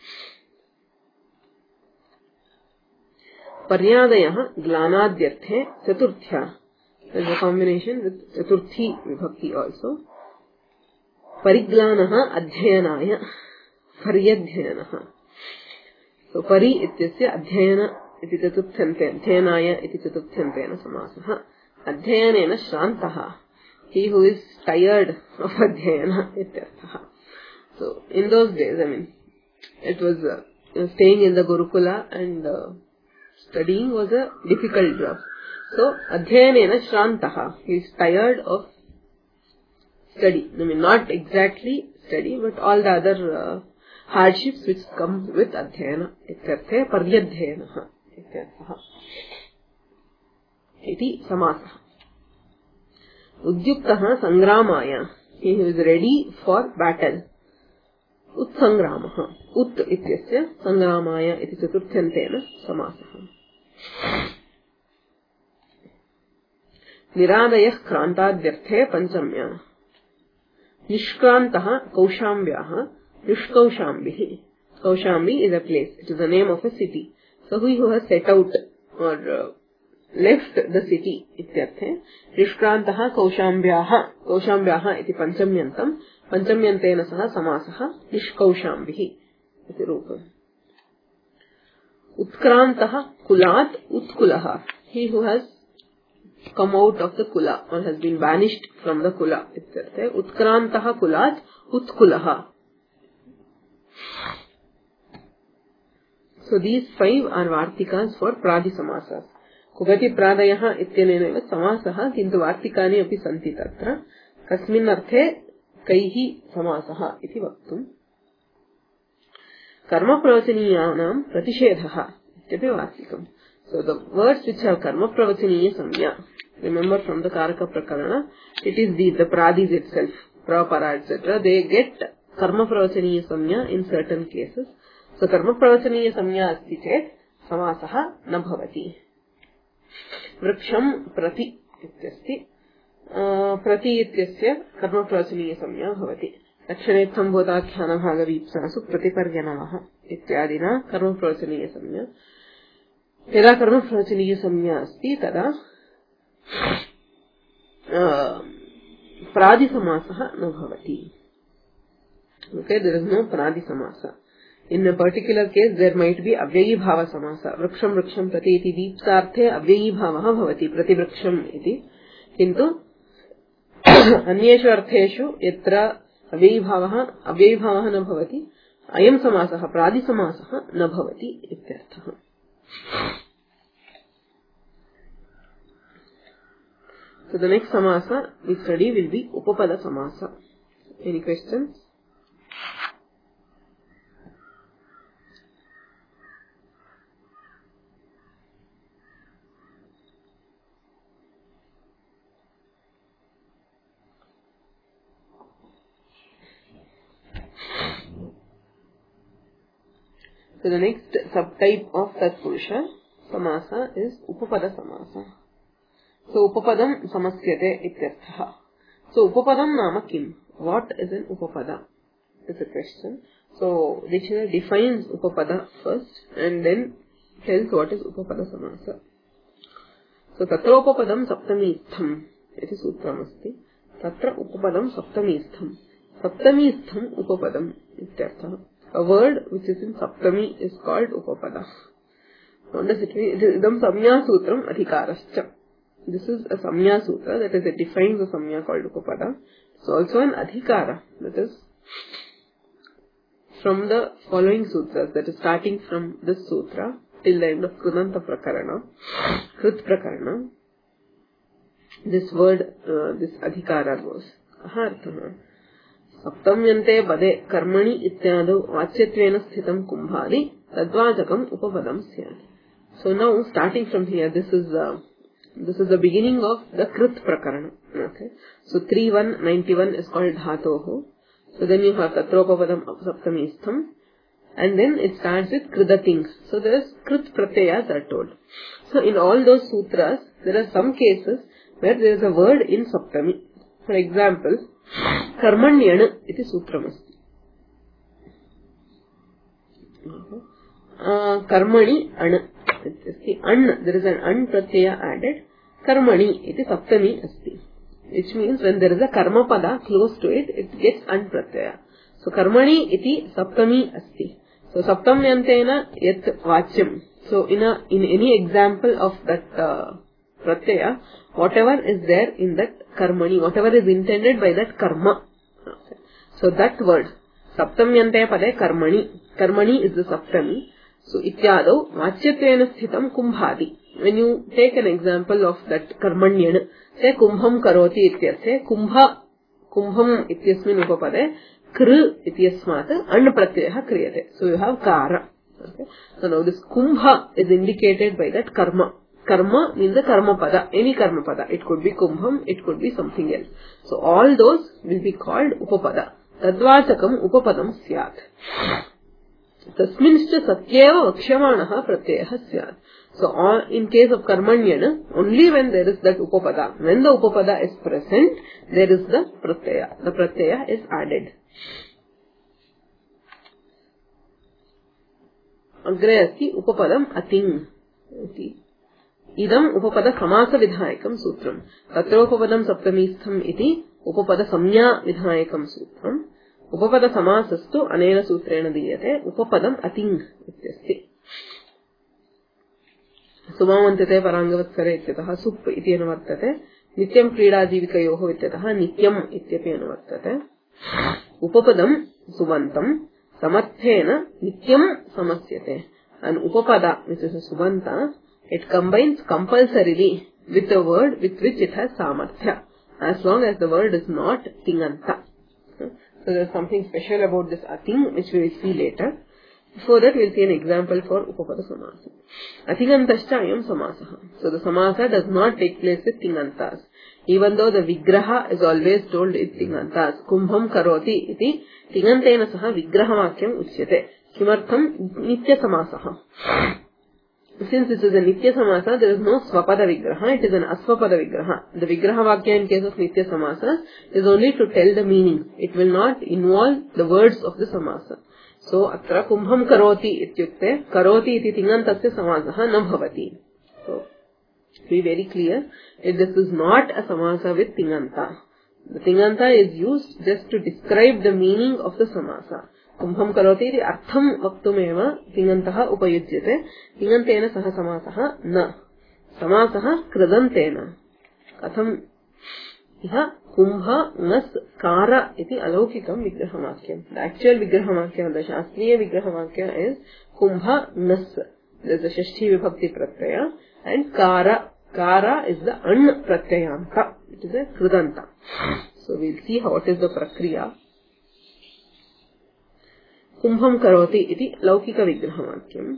Paryadayaha glanadhyarthe chaturthya. There is a combination with chaturthi vibhakti also. Pariglanaha adhyayanaya paryadhyayanaha. So pari ityasya adhyayana iti chaturthyante, adhyayanaya iti chaturthyantena samasaha. Adhyayanena shrantaha. He who is tired of adhyayana ityarthaha. So in those days, I mean, it was uh, staying in the Gurukula and uh, studying was a difficult job. So, adhyayanena shrantaha. He is tired of study. I mean, not exactly study, but all the other uh, hardships which come with adhyayana. Ityarthe paryadhyayanaha. Ityarthaha. Iti samasaha. Udyuktaha sangramaya. He is ready for battle. Utsangramaha. Ut ityasya sangramaya iti chaturthyantena samasaha. Niradayah krantadhyarthe panchamya. Nishkrantaha kaushambyaha nishkaushambihi. Kaushambi is a place. It is the name of a city. So he who has set out or uh, left the city ityarthe. Nishkrantaha kaushambyaha. Kaushambyaha iti panchamyantam. Panchamyantena saha samasaha nishkaushambihi. Iti rupam. Utkrantaha kulat utkulaha. He who has come out of the kula or has been banished from the kula. Ityarthe utkrantaha kulat utkulaha. So these five are vartikas for pradi samasas. Kugati pradayaha ityanena samasaha kintu vartikani api santi tatra. Kasmin arthe kaihi samasaha iti vaktum. Karma pravachaniyanam pratishedhaha ityapi vartikam. So the words which have karma pravachaniya samya, remember from the Karaka Prakarana, it is the, the pradis itself, prapara, et cetera. They get karma pravachaniya samya in certain cases. So karma pravachaniya samya asti chet samasaha na bhavati. Vriksham prati ityasti. Prati ityasya karma pravachaniya samya bhavati. Lakshanetham bodhakhana bhagavipsasu pratiparyanavaha ityadina karma pravachaniya samya. यदा कर्म प्रवचनीय संज्ञा अस्ति तदा प्रादि समासः न भवति. Okay, there is no pradi samasa. In a particular case, there might be avyayi bhava samasa. Vriksham vriksham prati iti deepsarthe avyayi bhavaha bhavati prati vriksham iti. Kintu अन्येषु अर्थेषु यत्र अव्ययी भावः अव्ययी भावः न भवति अयं समासः प्रादि समासः न भवति इत्यर्थः. So the next samasa we study will be Upapada samasa. Any questions? So the next subtype of Tatpurusha Samasa is Upapada Samasa. So Upapadam Samasyate ityarthaha. So Upapadam nama kim? What is an Upapada? Is a question. So dictionary defines Upapada first and then tells what is Upapada Samasa. So Tatra Upapadam Saptamistham iti sutram asti. Tatra Upapadam Saptamistham. Saptamistham Upapadam ityarthaha. A word which is in Saptami is called Upapada. What does it mean? It is Idam Samya Sutram Adhikarascha. This is a Samya Sutra, that is, it defines a Samya called Upapada. It's also an Adhikara, that is, from the following sutras, that is, starting from this sutra till the end of Krudanta Prakarana, Krut Prakarana, this word, uh, this Adhikara goes. Ahartha. Saptamyante Bade Karmani Ityadu Vachatvena Sthitam Kumbhadi Tadvajakam Upapadam Syat. So now, starting from here, this is uh, this is the beginning of the Krut Prakarana. Okay. So three one ninety-one is called Dhatoho. So then you have Tatropapadam Saptamistham. And then it starts with Kridating. So there is Krut Pratyayas are told. So in all those sutras, there are some cases where there is a word in Saptami. For example, Karmanyana iti sutramasti. Uh, Karmani Ana. An, there is an An Pratyaya added. Karmani iti Saptami asti. Which means when there is a Karma Pada close to it, it gets An Pratyaya. So Karmani iti Saptami asti. So Saptamyantena yat Vachyam. So in a, in any example of that uh, Pratyaya, whatever is there in that Karmani, whatever is intended by that Karma. Okay. So that word, Saptamyante Pade Karmani. Karmani is the Saptami. So Ityado Vachyatvena Sthitam Kumbhadi. When you take an example of that Karmanyana, say Kumbham Karoti ityasya, Kumbha, Kumbham ityasmin upapade, Kru ityasmat, An Pratyaha kriyate. So you have Kara. Okay. So now this Kumbha is indicated by that Karma. Karma means the Karma Pada, any Karma Pada. It could be Kumbham, it could be something else. So all those will be called Upapada. Tadvachakam Upapadam Syat. Tasminshcha Satyeva Vakshamaanaha Pratyaha Syat. So all, in case of Karmanyana, only when there is that Upapada, when the Upapada is present, there is the Pratyaya. The Pratyaya is added. Agre asti Upapadam Ating. Idam Upapada Samasa Vidhayakam Sutram. Tatra Upapadam Saptamistham iti Upapada Samya Vidhayakam Sutram. Upapada Samasastu Anena Sutrena Diyate Upapadam Ating ityasti. Sumavantate Parangavatsare ityataha Sup iti anuvartate. Nityam Krida Jivikayoho ityataha Nityam ityapi anuvartate. Upapadam Subantam Samarthena Nityam Samasyate. And Upapada, which is a Subanta, it combines compulsorily with the word with which it has Samarthya, as long as the word is not Tinganta. So there is something special about this Ating, which we will see later. Before that, we will see an example for Upapada Samasa. Atingantascha ayam Samasaha. So the Samasa does not take place with Tingantas. Even though the Vigraha is always told with Tingantas. Kumbham Karoti iti Tingantena saha Vigraha Vakyam Uchyate. Kimartham Nitya Samasaha. Since this is a Nitya Samasa, there is no Swapada Vigraha, it is an Aswapada Vigraha. The Vigraha Vakya in case of Nitya Samasa is only to tell the meaning. It will not involve the words of the Samasa. So, Atra Kumbham Karoti ityukte, Karoti iti Tingantasya Samasaha na bhavati. So, be very clear, that this is not a Samasa with Tinganta. The Tinganta is used just to describe the meaning of the Samasa. Kumbham Karoti iti artham vaktumeva Tingantaha upayujyate, Tingantena saha Samasaha na. Samasaha Kridantena. Katham iha Kumbha nas Kara iti alaukikam Vigrahamakya. The actual Vigrahamakya, the Shastriya Vigrahamakya is Kumbha nas. There is a Shashti Vibhakti Pratyaya, and Kara. Kara is the An Pratyayanta. It is a Kridanta. So we will see how it is the Prakriya. Kumbham Karoti iti Laukika Vigrahamakyam.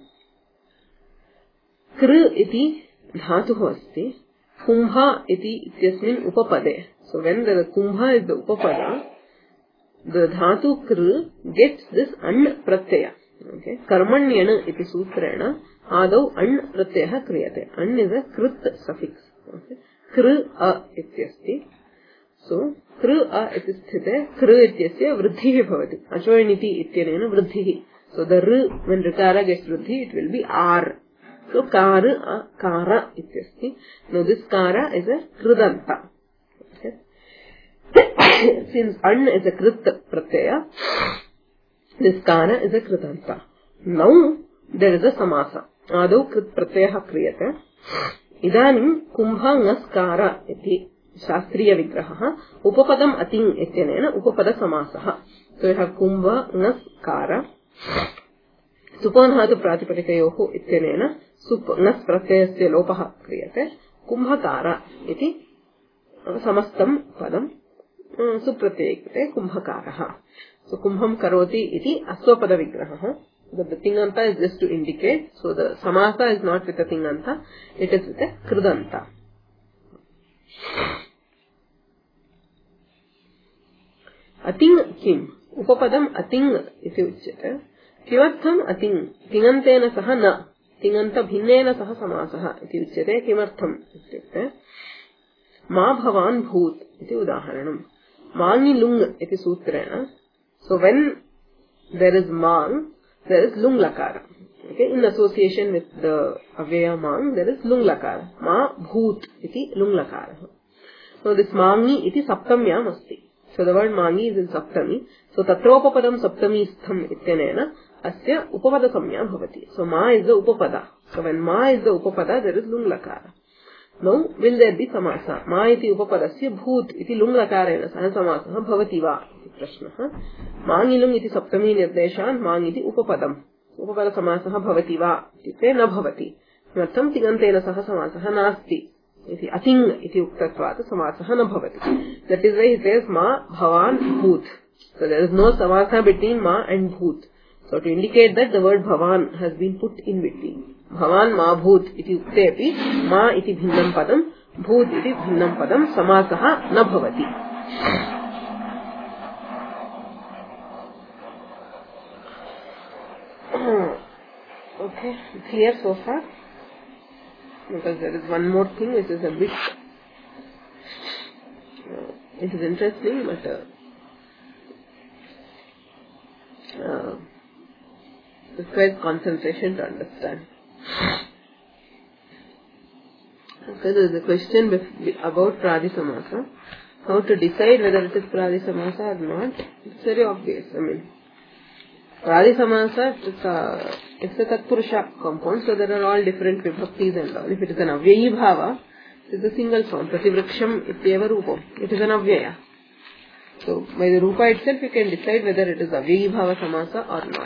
Kr iti Dhatuhu asti. Kumbha iti ityasmin Upapade. So when the Kumbha is the Upapada, the Dhatu Kr gets this An Pratyaya. Okay. Karmanyana iti sutrena adau an pratyaya kriyate. An is a krit suffix. Okay. Kr a ityasti. So, kr a iti sthite, kr ityasya vruddhihi bhavati. Achoiniti ityanena vruddhihi. So, the r, when rikara gets vruddhi, it will be r. So, kar a kara ityasti. Now, this kara is a kridanta. Okay. Since an is a krit pratyaya, this kara is a kridanta. Now, there is a samasa. Adau krit pratyaya kriyate. Idanim kumbha ngaskara iti shastriya vigraha upapadam ating ityanena upapada samasaha. So you have kumbha ngaskara supanhatu pratipadikayoho ityanena sup ngas pratyayasya lopaha kriyate kumbhakara iti samastam padam supratyayate kumbhakaraha. So kumbham karoti iti aswapada vigraha. The, the tinganta is just to indicate. So the samasa is not with a tinganta, it is with a kridanta. Ating kim? Upapadam ating iti uchyate. Kimartham ating? Tingantena saha na. Tinganta bhinnena saha samasaha iti uchyate. Kimartham ityukte. Ma bhavan bhoot iti udaharanam. Mangi lung iti sutrena. So when there is mang, there is lung lakara. Okay, in association with the avyaya mang, there is lung lakara. Ma bhoot iti lung lakara. So this mangi iti saptamyam asti. So the word mangi is in saptami. So tatropapadam saptami stham ityanena asya upapada samya bhavati. So ma is the upapada. So when ma is the upapada, there is lung lakara. Now, will there be samasa? Ma iti upapadasya bhoot iti lung lakarena saha samasa bhavati va iti prashnaha. Mangilung iti saptami nirdeshan mang iti upapadam. Upapada samasa bhavati va iti te na bhavati. Kimartham tingantena saha samasa nasti. Iti ating iti uktatvat samasa na bhavati. That is why he says ma bhavan bhoot. So there is no samasa between ma and bhoot. So to indicate that the word bhavan has been put in between. Bhavan ma bhoot iti uktepi ma iti bhinnam padam bhoot iti bhinnam padam samasaha na bhavati. Okay, clear so far? Because there is one more thing which is a bit uh, it is interesting, but uh, uh, it requires concentration to understand. Okay, there is a question about Pradisamasa. How to decide whether it is Pradisamasa or not? It's very obvious. I mean, Pradisamasa, it's a, it's a Tatpurusha compound, so there are all different vibhaktis and all. If it is an Avyayi Bhava, it is a single form. Prativraksham ityeva rupam. It is an Avyaya. So, by the Rupa itself, you can decide whether it is Avyayi Bhava Samasa or not.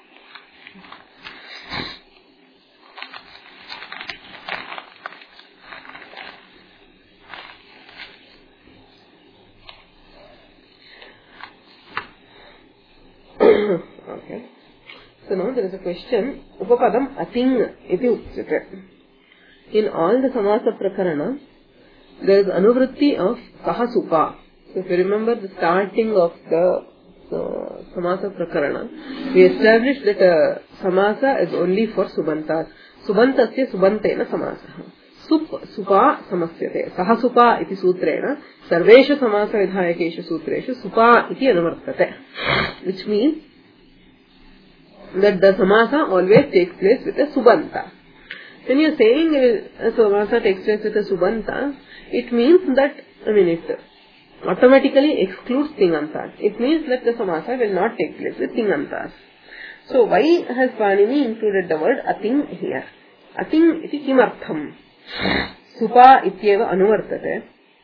Okay. So now there is a question. Upapadam ating iti uchyate. In all the samasa prakarana, there is anuvritti of saha supa. So if you remember the starting of the uh, samasa prakarana, we established that uh, samasa is only for subantas. Subantasya subantena samasa. Sup supa samasyate. Saha supa iti sutrena sarvesha samasa vidhayakesha sutresha supa iti anuvartate. Which means that the samasa always takes place with a subanta. When you are saying a samasa takes place with a subanta, it means that, I mean, it automatically excludes tingantas. It means that the samasa will not take place with tingantas. So why has Panini included the word ating here? Ating iti kimartham. Supa ityeva anuvartate.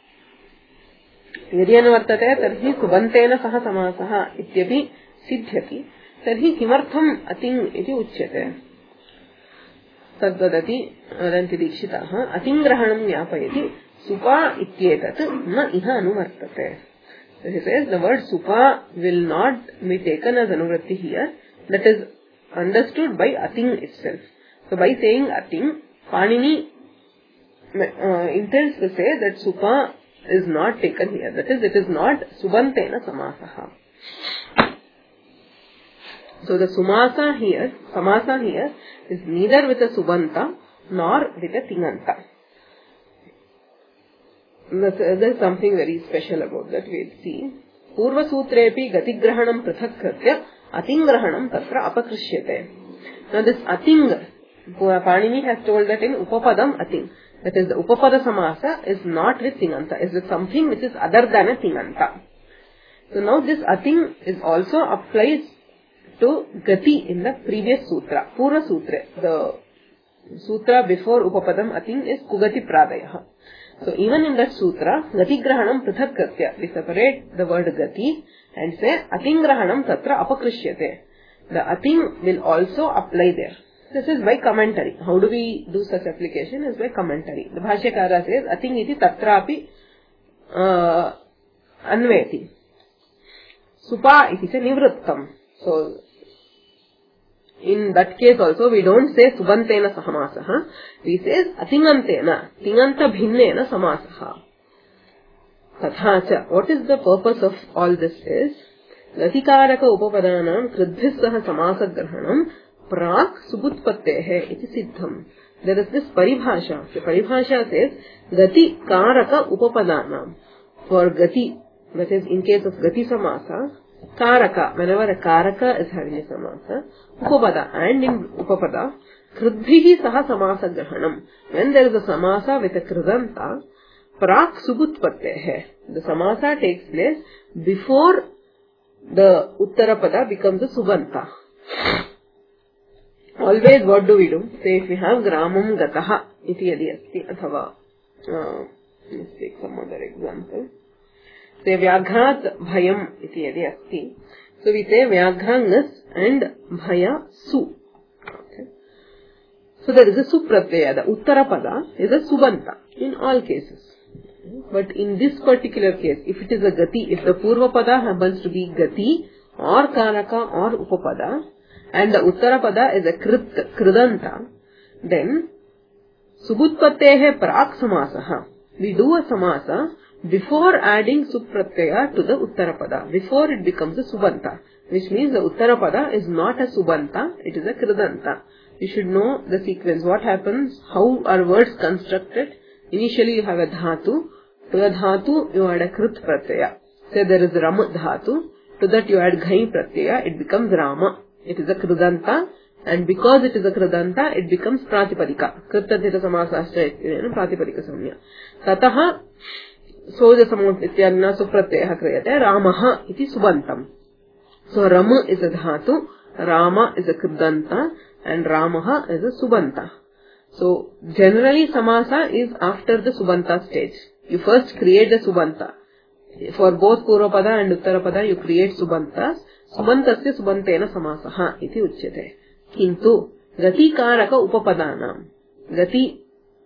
Yadi anuvartate tarhi subantena saha samasaha ityapi siddhyati. Tarhi kimartham ating iti uchyate. Tadvadati vadanti dikshitaha ating grahanam nyapayati supa ityetat na iha anuvartate. So he says the word supa will not be taken as anuvritti here. That is understood by ating itself. So by saying ating, Panini uh, intends to say that supa is not taken here. That is, it is not subantena samasaha. So the sumasa here, samasa here is neither with a subanta nor with a tinganta. There is something very special about that. We will see. Purva sutrepi gatigrahanam prithak kritya atingrahanam tatra apakrishyate. Now this ating, Panini has told that in upapadam ating. That is, the upapada samasa is not with tinganta, is with something which is other than a tinganta. So now this ating is also applied to gati in the previous sutra, Purva sutra. The sutra before upapadam ating is kugati pradaya. So even in that sutra, gatigrahanam prithak kritya, we separate the word gati and say atingrahanam tatra apakrishyate. The ating will also apply there. This is by commentary. How do we do such application? Is by commentary. The Bhashyakara says ating iti tatrapi uh, anveti. Supa iti se nivrittam. So in that case also we don't say subantena sahamasaha. We say atingantena, tinganta bhinnena samasaha. Tathacha. What is the purpose of all this is? Gatikaraka upapadanam kridbhissaha samasagrahanam prak subutpattehe iti siddham. There is this paribhasha. The paribhasha says gati karaka upapadanam. For gati, that is in case of gati samasa, karaka, whenever a karaka is having a samasa, upapada, and in upapada, kridbhihi saha samasa grahanam. When there is a samasa with a kridanta, prak subutpattehe. The samasa takes place before the uttarapada becomes a subanta. Always what do we do? Say if we have gramam gataha iti yadi asti athava, uh, let's take some other example. Say vyaghat bhayam iti yadi asti. So we say vyaghangas and bhaya su. Okay. So there is a supratyaya. The uttarapada is a subanta in all cases. But in this particular case, if it is a gati, if the purvapada happens to be gati or karaka or upapada, and the uttarapada is a krit, kridanta, then subutpattehe prak samasaha. We do a samasa before adding supratyaya to the uttarapada, before it becomes a subanta, which means the uttarapada is not a subanta, it is a kridanta. You should know the sequence. What happens? How are words constructed? Initially you have a dhatu. To the dhatu you add a krit pratyaya. Say there is ram dhatu. To that you add ghai pratyaya. It becomes rama. It is a kridanta. And because it is a kridanta, it becomes pratipadika. Kritatita samasascha pratipadika samya. Tataha soja samut ityadina supratyaya kriyate. Ramaha iti subantam. So ram is a dhatu. Rama is a kridanta. And ramaha is a subanta. So generally samasa is after the subanta stage. You first create the subanta. For both purvapada and uttarapada you create subantas. Subantasya subantena samasaha iti uchyate. Kintu gati karaka upapadanam. Gati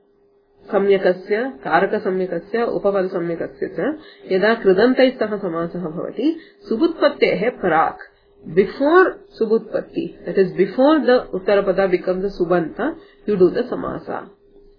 samyakasya, karaka samyakasya, upapada samyakasya cha yada kridantai saha samasaha bhavati subutpattehe prak. Before subutpatti, that is before the uttarapada becomes a subanta, you do the samasa.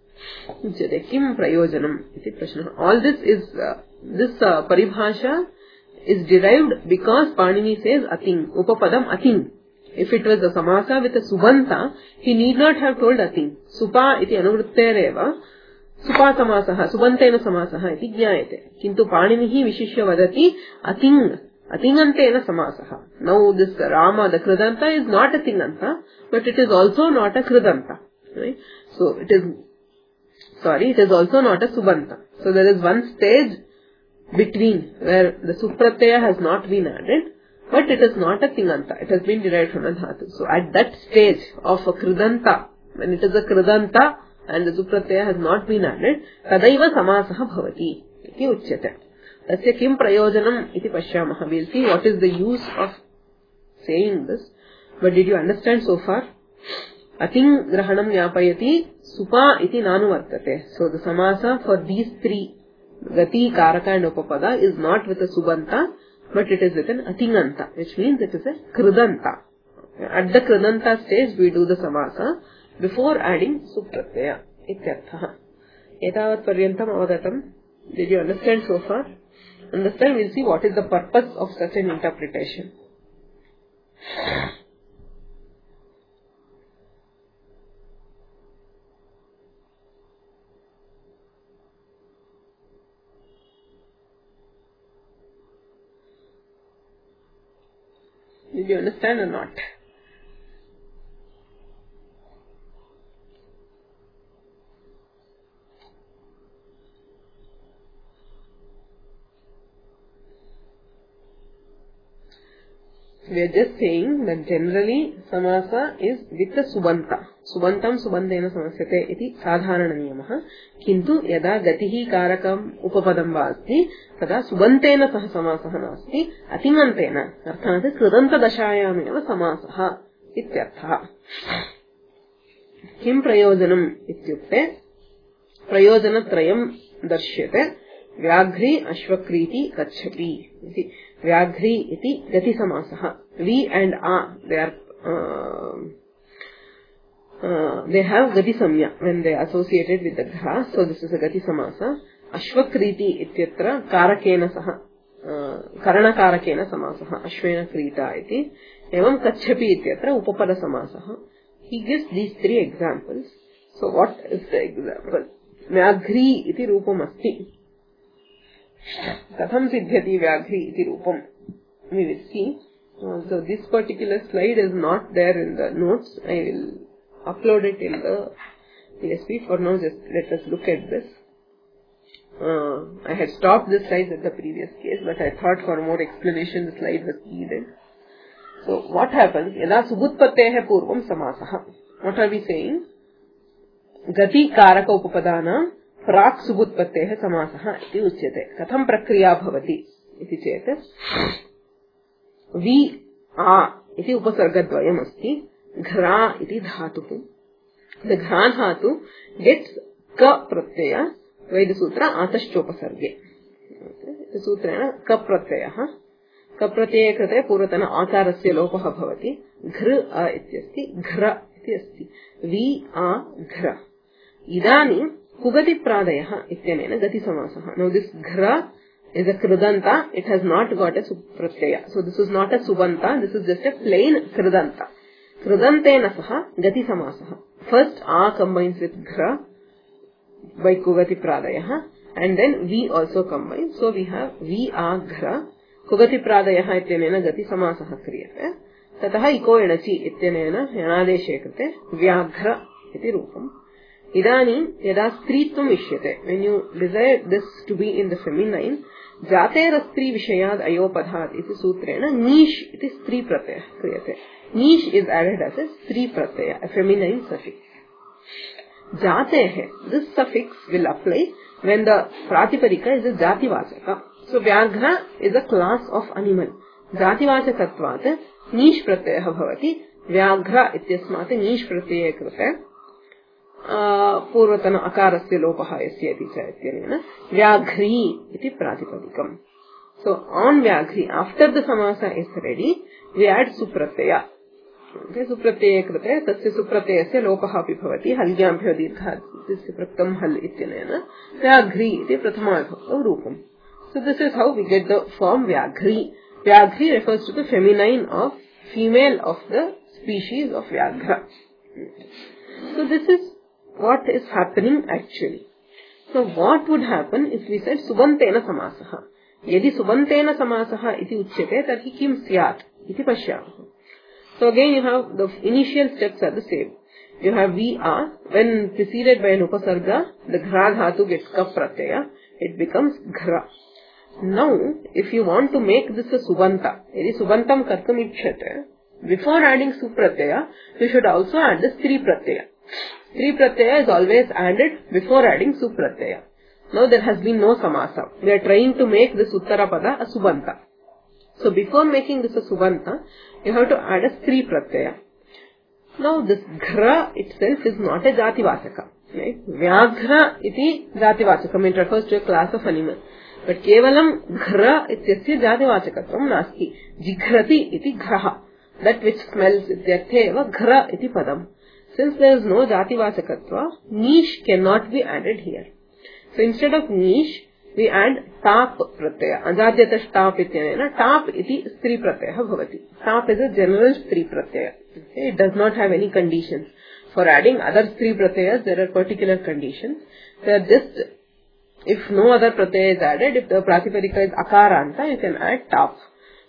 Kim prayojanam iti prashna. All this is, uh, this uh, paribhasha is derived because Panini says ating, upapadam ating. If it was a samasa with a subanta, he need not have told ating. Supa iti anuvrittereva, supa samasaha, subantena samasaha iti jnayate. Kintu Paninihi vishishya vadati ating. Atingantena samasaha. Now this Rama, the kridanta, is not a tinganta, but it is also not a kridanta. Right? So it is, sorry, it is also not a subanta. So there is one stage between where the supratyaya has not been added, but it is not a tinganta. It has been derived from a dhatu. So at that stage of a kridanta, when it is a kridanta and the supratyaya has not been added, tadaiva samasaha bhavati iti uchyate. Tasya kim prayojanam iti pashyamaha. We will see what is the use of saying this. But did you understand so far? Ating grahanam nyapayati supa iti nanu vartate. So the samasa for these three, gati, karaka and upapada, is not with a subanta, but it is with an atinganta, which means it is a kridanta. At the kridanta stage we do the samasa before adding supratyaya. Ityarthaha. Etavat paryantam avadatam. Did you understand so far? Understand, we'll see what is the purpose of such an interpretation. Did you understand or not? We are just saying that generally samasa is with the subanta. Subantam subandena samasyate iti sadharana niyamah. Kintu yada gatihi karakam upapadam va asti tada subantena sah samasah nasti atimantena arthat kridanta dashayam eva samasah ityarthah. Kim prayojanam ityukte prayojanatrayam darshyate Vyagri Ashvakriti Kachhapi. See, Vyagri iti Gati Samasaha. Vi and A, they are, uh, uh, they have Gati Samya when they are associated with the Ghra. So this is a Gati Samasa. Ashvakriti ityatra Karakena Saha. Uh, Karana Karakena Samasaha. Ashvena Krita iti. Evam Kachhapi ityatra Upapada Samasaha. He gives these three examples. So what is the example? Vyagri iti Rupam Asti. Katham siddhyati vyagri iti rupam. We will see. Uh, so this particular slide is not there in the notes. I will upload it in the P S P. For now, just let us look at this. Uh, I had stopped the slides at the previous case, but I thought for more explanation the slide was needed. So what happens? Yada subutpatteha purvam samasaha. What are we saying? Gati karaka upapadana प्राक् सुबुत्पत्तेः समासः इति उच्यते. कथं प्रक्रिया भवति इति चेत् वि आ इति उपसर्गद्वयम् अस्ति. घ्रा इति धातुः. The घ्रा धातु gets क प्रत्यय वैदिसूत्र आतश्चोपसर्गे. सूत्रेण क प्रत्ययः. क प्रत्यये कृते पूर्वतन आकारस्य लोपः भवति. घृ अ इत्यस्ति. घ्र इति अस्ति. वि आ घ्र. इदानीं Kugati pradayah ityanena gati samasaha. Now this ghra is a kridanta. It has not got a supratyaya. So this is not a subanta. This is just a plain kridanta. Kridantena saha gati samasaha. First a combines with ghra by kugati pradayah, and then vi also combines. So we have vi a ghra. Kugati pradayah ityanena gati samasaha kriyate. Tataha iko enachi ityanena yanadeshe krite vyaghra iti rupam. Idani yada stritvam ishyate. When you desire this to be in the feminine, jatera stri vishayad ayopadhat iti sutrena nish iti stri pratyaya kriyate. Nish is added as a stri pratyaya, a feminine suffix. Jatehe, this suffix will apply when the pratipadika is a jativachaka. So vyaghra is a class of animal. Jativachakatvat nish pratyaya bhavati. Vyaghra ityasmat nish pratyaya krite. पूर्वतन अकारस्य लोपः यस्य इति च इत्यनेन व्याघ्री इति प्रातिपदिकम्. So on vyagri, after the samasa is ready, we add supratyaya. Okay, supratyaya krite tasya supratyayasya lopah api bhavati halyambhyo dirgha tasya praktam hal ityanena vyagri iti prathama vibhakta rupam. So this is how we get the form vyagri. Vyagri refers to the feminine of female of the species of vyaghra. So this is what is happening actually. So what would happen if we said subantena samasaha? Yadi subantena samasaha iti uchyate tarhi kim syat iti pashyamah. So again you have the initial steps are the same. You have vi a, when preceded by an upasarga, the ghra dhatu gets ka pratyaya, it becomes ghra. Now if you want to make this a subanta, yadi subantam kartum ichyate, before adding supratyaya, you should also add the stri pratyaya. Stri pratyaya is always added before adding supratyaya. Now there has been no samasa. We are trying to make this uttarapada a subanta. So before making this a subanta, you have to add a stri pratyaya. Now this ghra itself is not a jativachaka. Right? Vyaghra iti jativachakam. It refers to a class of animal. But kevalam ghra ityasya jativachakatvam nasti. Jighrati iti ghraha. That which smells ityartheva ghra iti padam. Since there is no jativachakatva, nish cannot be added here. So instead of nish, we add tap pratyaya. Ajadyatash tap ityanena tap iti stri pratyaya bhavati. Tap is a general stri pratyaya. Okay? It does not have any conditions. For adding other stri pratyayas, there are particular conditions. They are just, if no other pratyaya is added, if the pratipadika is akaranta, you can add tap.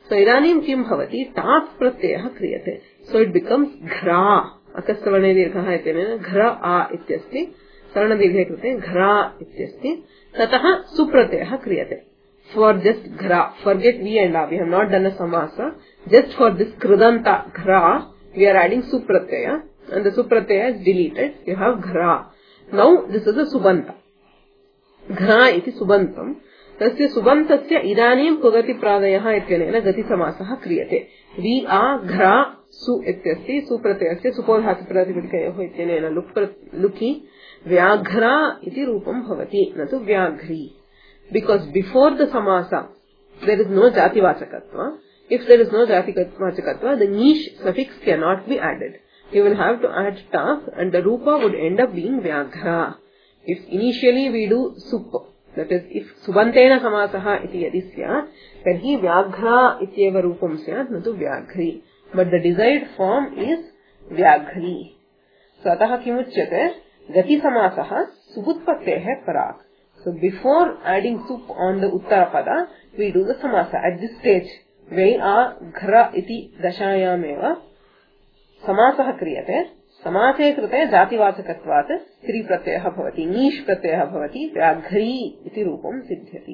So idanim kim bhavati tap pratyayah kriyate. So it becomes ghra. Akasthavane dirghah ityena ghra a ityasti. Sarana dirghe krute ghra ityasti. Tatah supratyayah kriyate. For just ghra, forget vi and a. We have not done a samasa. Just for this krudanta ghra, we are adding supratyaya, and the supratyaya is deleted. You have ghra. Now this is a subanta. Ghra iti subantam. Tasya subantasya idanim kugati pradayah ityanena gati samasah kriyate. Vi a ghra su ityasti supratyasya supodhatu pratipadikayoh ityanena luki vyaghra iti rupam bhavati natu vyaghri. Because before the samasa there is no jati vachakatva. If there is no jati vachakatva, the nish suffix cannot be added. You will have to add taf and the rupa would end up being vyaghra. If initially we do sup, that is, if subantena samasaha iti yadi syat, then he vyaghra ityeva rupam syat, natu vyaghri. But the desired form is vyaghri. So ataha kimuchyate gati samasaha subutpattehe parak. So before adding sup on the uttarapada, we do the samasa. At this stage, vai a ghra iti dashayameva samasah kriyate. Samase krute jativachakatvat stri pratyayah bhavati, nish pratyayah bhavati, vyaghri iti rupam siddhyati.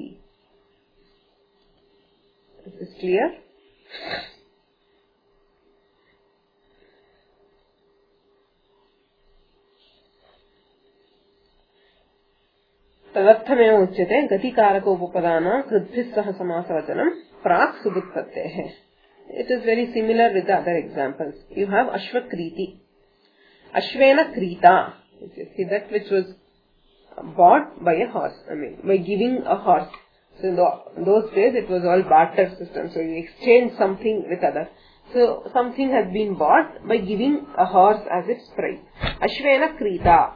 Is this clear? तदर्थमेव उच्यते गतिकारक उपपदानां कृद्भिः सह समासवचनं प्राक् सुबुत्पत्तेः. It is very similar with the other examples. You have ashvakriti. Ashvena krita. See, that which was bought by a horse. I mean, by giving a horse. So in, the, in those days it was all barter system. So you exchange something with other. So something has been bought by giving a horse as its price. Ashvena krita.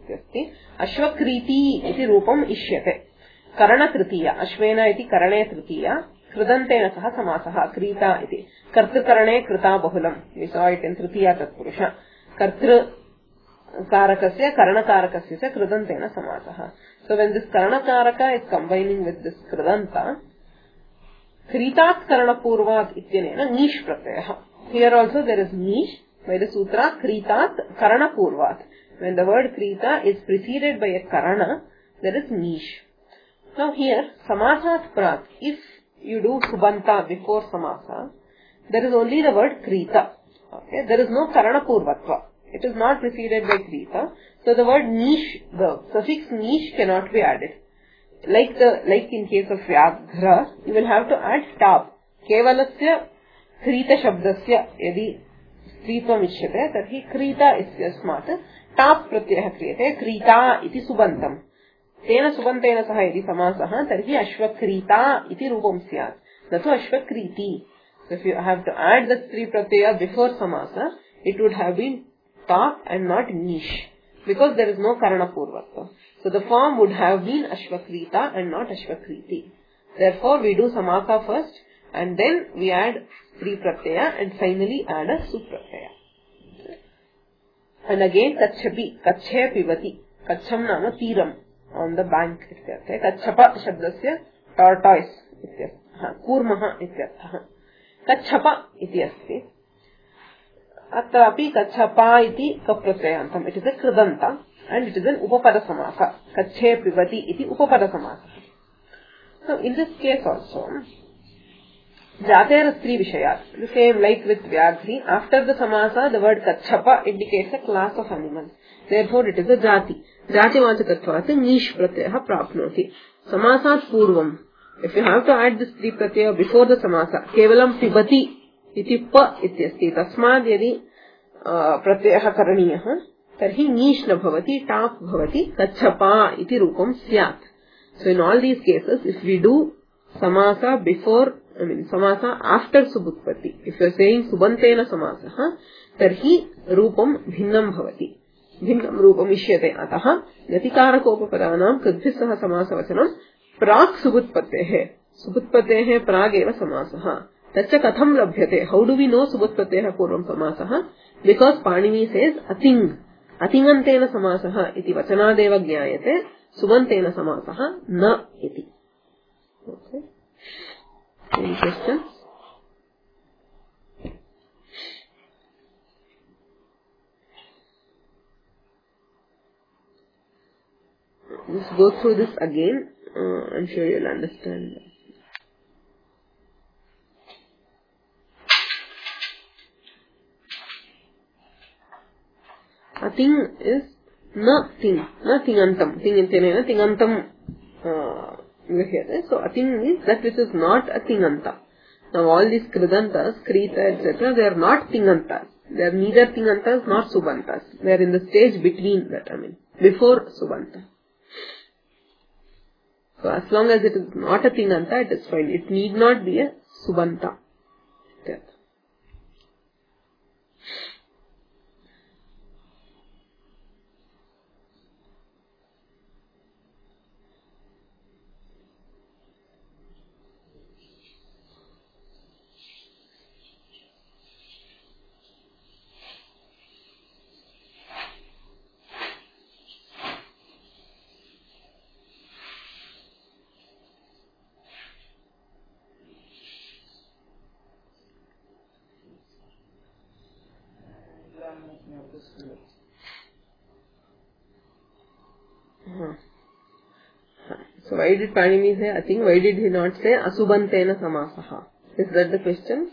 Ashvakriti iti rupam ishyate. Karana tritiya. Ashvena iti karane tritiya. Krudantena saha samasaha. Krita iti. Kartru karane krita bahulam. We saw it in tritiya tatpurusha. Kartru karakasya karana karakasya se krudantena samasaha. So when this karana karaka is combining with this krudanta, kritat karana purvat ityanena nish pratyayah. Here also there is nish by the sutra kritat karana purvat. When the word krita is preceded by a karana, there is nish. Now here, samasat prat, if you do subanta before samasa, there is only the word krita. Okay? There is no karana purvatva. It is not preceded by krita. So the word nish, the suffix nish cannot be added. Like the like in case of vyaghra, you will have to add tab. Kevalasya krita shabdasya yadi stritvam ishyate, tarhi krita isyasmat tap pratyayah kriyate. Krita iti subantam. Tena subantena saha yadi samasaha, tarhi ashvakrita iti rupam syat. Natu ashvakriti. So if you have to add the stri pratyaya before samasa, it would have been tap and not nish. Because there is no karana purvatva. So the form would have been ashvakrita and not ashvakriti. Therefore we do samasa first and then we add stri pratyaya and finally add a supratyaya. And again kachapi, kachhe pivati. Kacham nama tiram, on the bank ityartha. Kachapa shabdasya tortoise ityartha. Kurmaha ityartha. Kachapa iti asti. Atrapi kachapa iti kapratyyantam. It is a krudanta and it is an upapada samasa. Kachhe pivati iti upapada samasa. So in this case also, Jatera Stri Vishayat. The same like with Vyaghri. After the samasa, the word Kachapa indicates a class of animals. Therefore, it is a Jati. Jati vachakatvat nish pratyaya prapnoti. Samasat purvam. If you have to add this Stri pratyaya before the samasa, kevalam pibati iti pa ityasti. Tasmad yadi pratyaya karaniyaha. Tarhi nish na bhavati, tap bhavati, Kachapa iti rupam syat. So in all these cases, if we do samasa before, I mean, samasa after subutpatti. If you are saying subantena samasaha, tarhi rupam bhinnam bhavati. Bhinnam rupam ishyate. Ataha gatikarakopapadanam kadbhis saha samasavachanam prak subutpattehe. Subutpattehe prag eva samasaha. Tacha katham labhyate. How do we know subutpattehe purvam samasaha? Because Panini says ating. Atingantena samasaha iti vachanadeva jnayate. Subantena samasaha na iti. Okay. Any questions? go through this again. Uh, I'm sure you'll understand. A thing is na thing, na tingantam. Thing intene tingantam. Uh, so a thing is that which is not a tinganta. Now all these kridantas, krita, et cetera, they are not tingantas. They are neither tingantas nor subantas. They are in the stage between that, I mean, before subanta. So as long as it is not a tinganta, it is fine. It need not be a subanta. Yeah. Uh-huh. So why did Panini say, I think, why did he not say asubantena samasaha? Is that the question?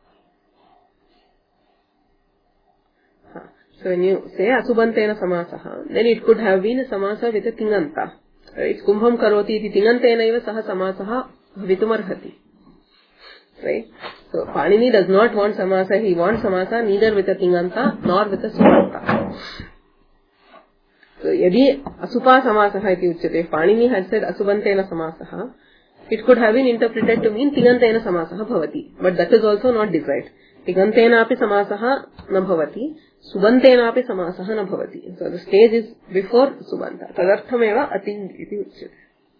Huh. So when you say asubantena samasaha, then it could have been a samasa with a tinganta. Right? Kumbham karoti iti tingantena eva saha samasaha bhavitumarhati. Right? So Panini does not want samasa, he wants samasa neither with a tinganta nor with a subanta. So yadi asupa samasaha iti uchyate, if Panini had said asubantena samasaha, it could have been interpreted to mean tingantena samasaha bhavati. But that is also not desired. Tingantena api samasaha na bhavati, subantena api samasaha na bhavati. So the stage is before subanta. Tadarthameva ating iti uchyate.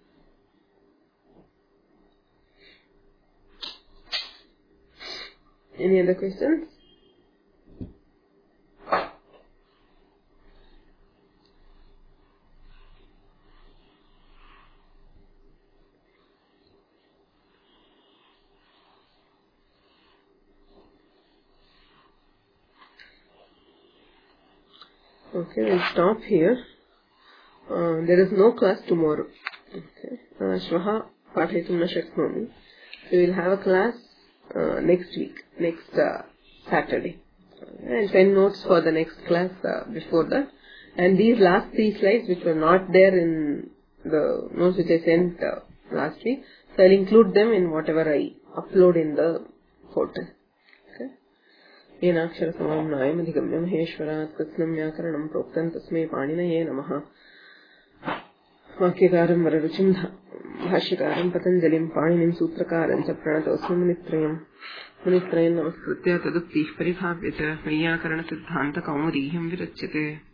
Any other questions? Okay, we'll stop here. Uh, there is no class tomorrow. Okay. Uh, Shvaha pathaitum na shaknomi. We will have a class uh, next week, next uh, Saturday. And send notes for the next class uh, before that. And these last three slides which were not there in the notes which I sent uh, last week, so I'll include them in whatever I upload in the portal. येनाक्षर समां नायमधिगम्य महेश्वरात् कृत्स्नं व्याकरणं प्रोक्तं तस्मै पाणिनये नमः। वाक्यकारं वररुचिं भाष्यकारं पतञ्जलिं पाणिनिं सूत्रकारं च प्रणतोऽस्मि मुनित्रयम्। मुनित्रयं नमस्कृत्य तदुक्तिः परिभाव्यते वैयाकरणसिद्धान्तकौमुदीह्यं विरच्यते।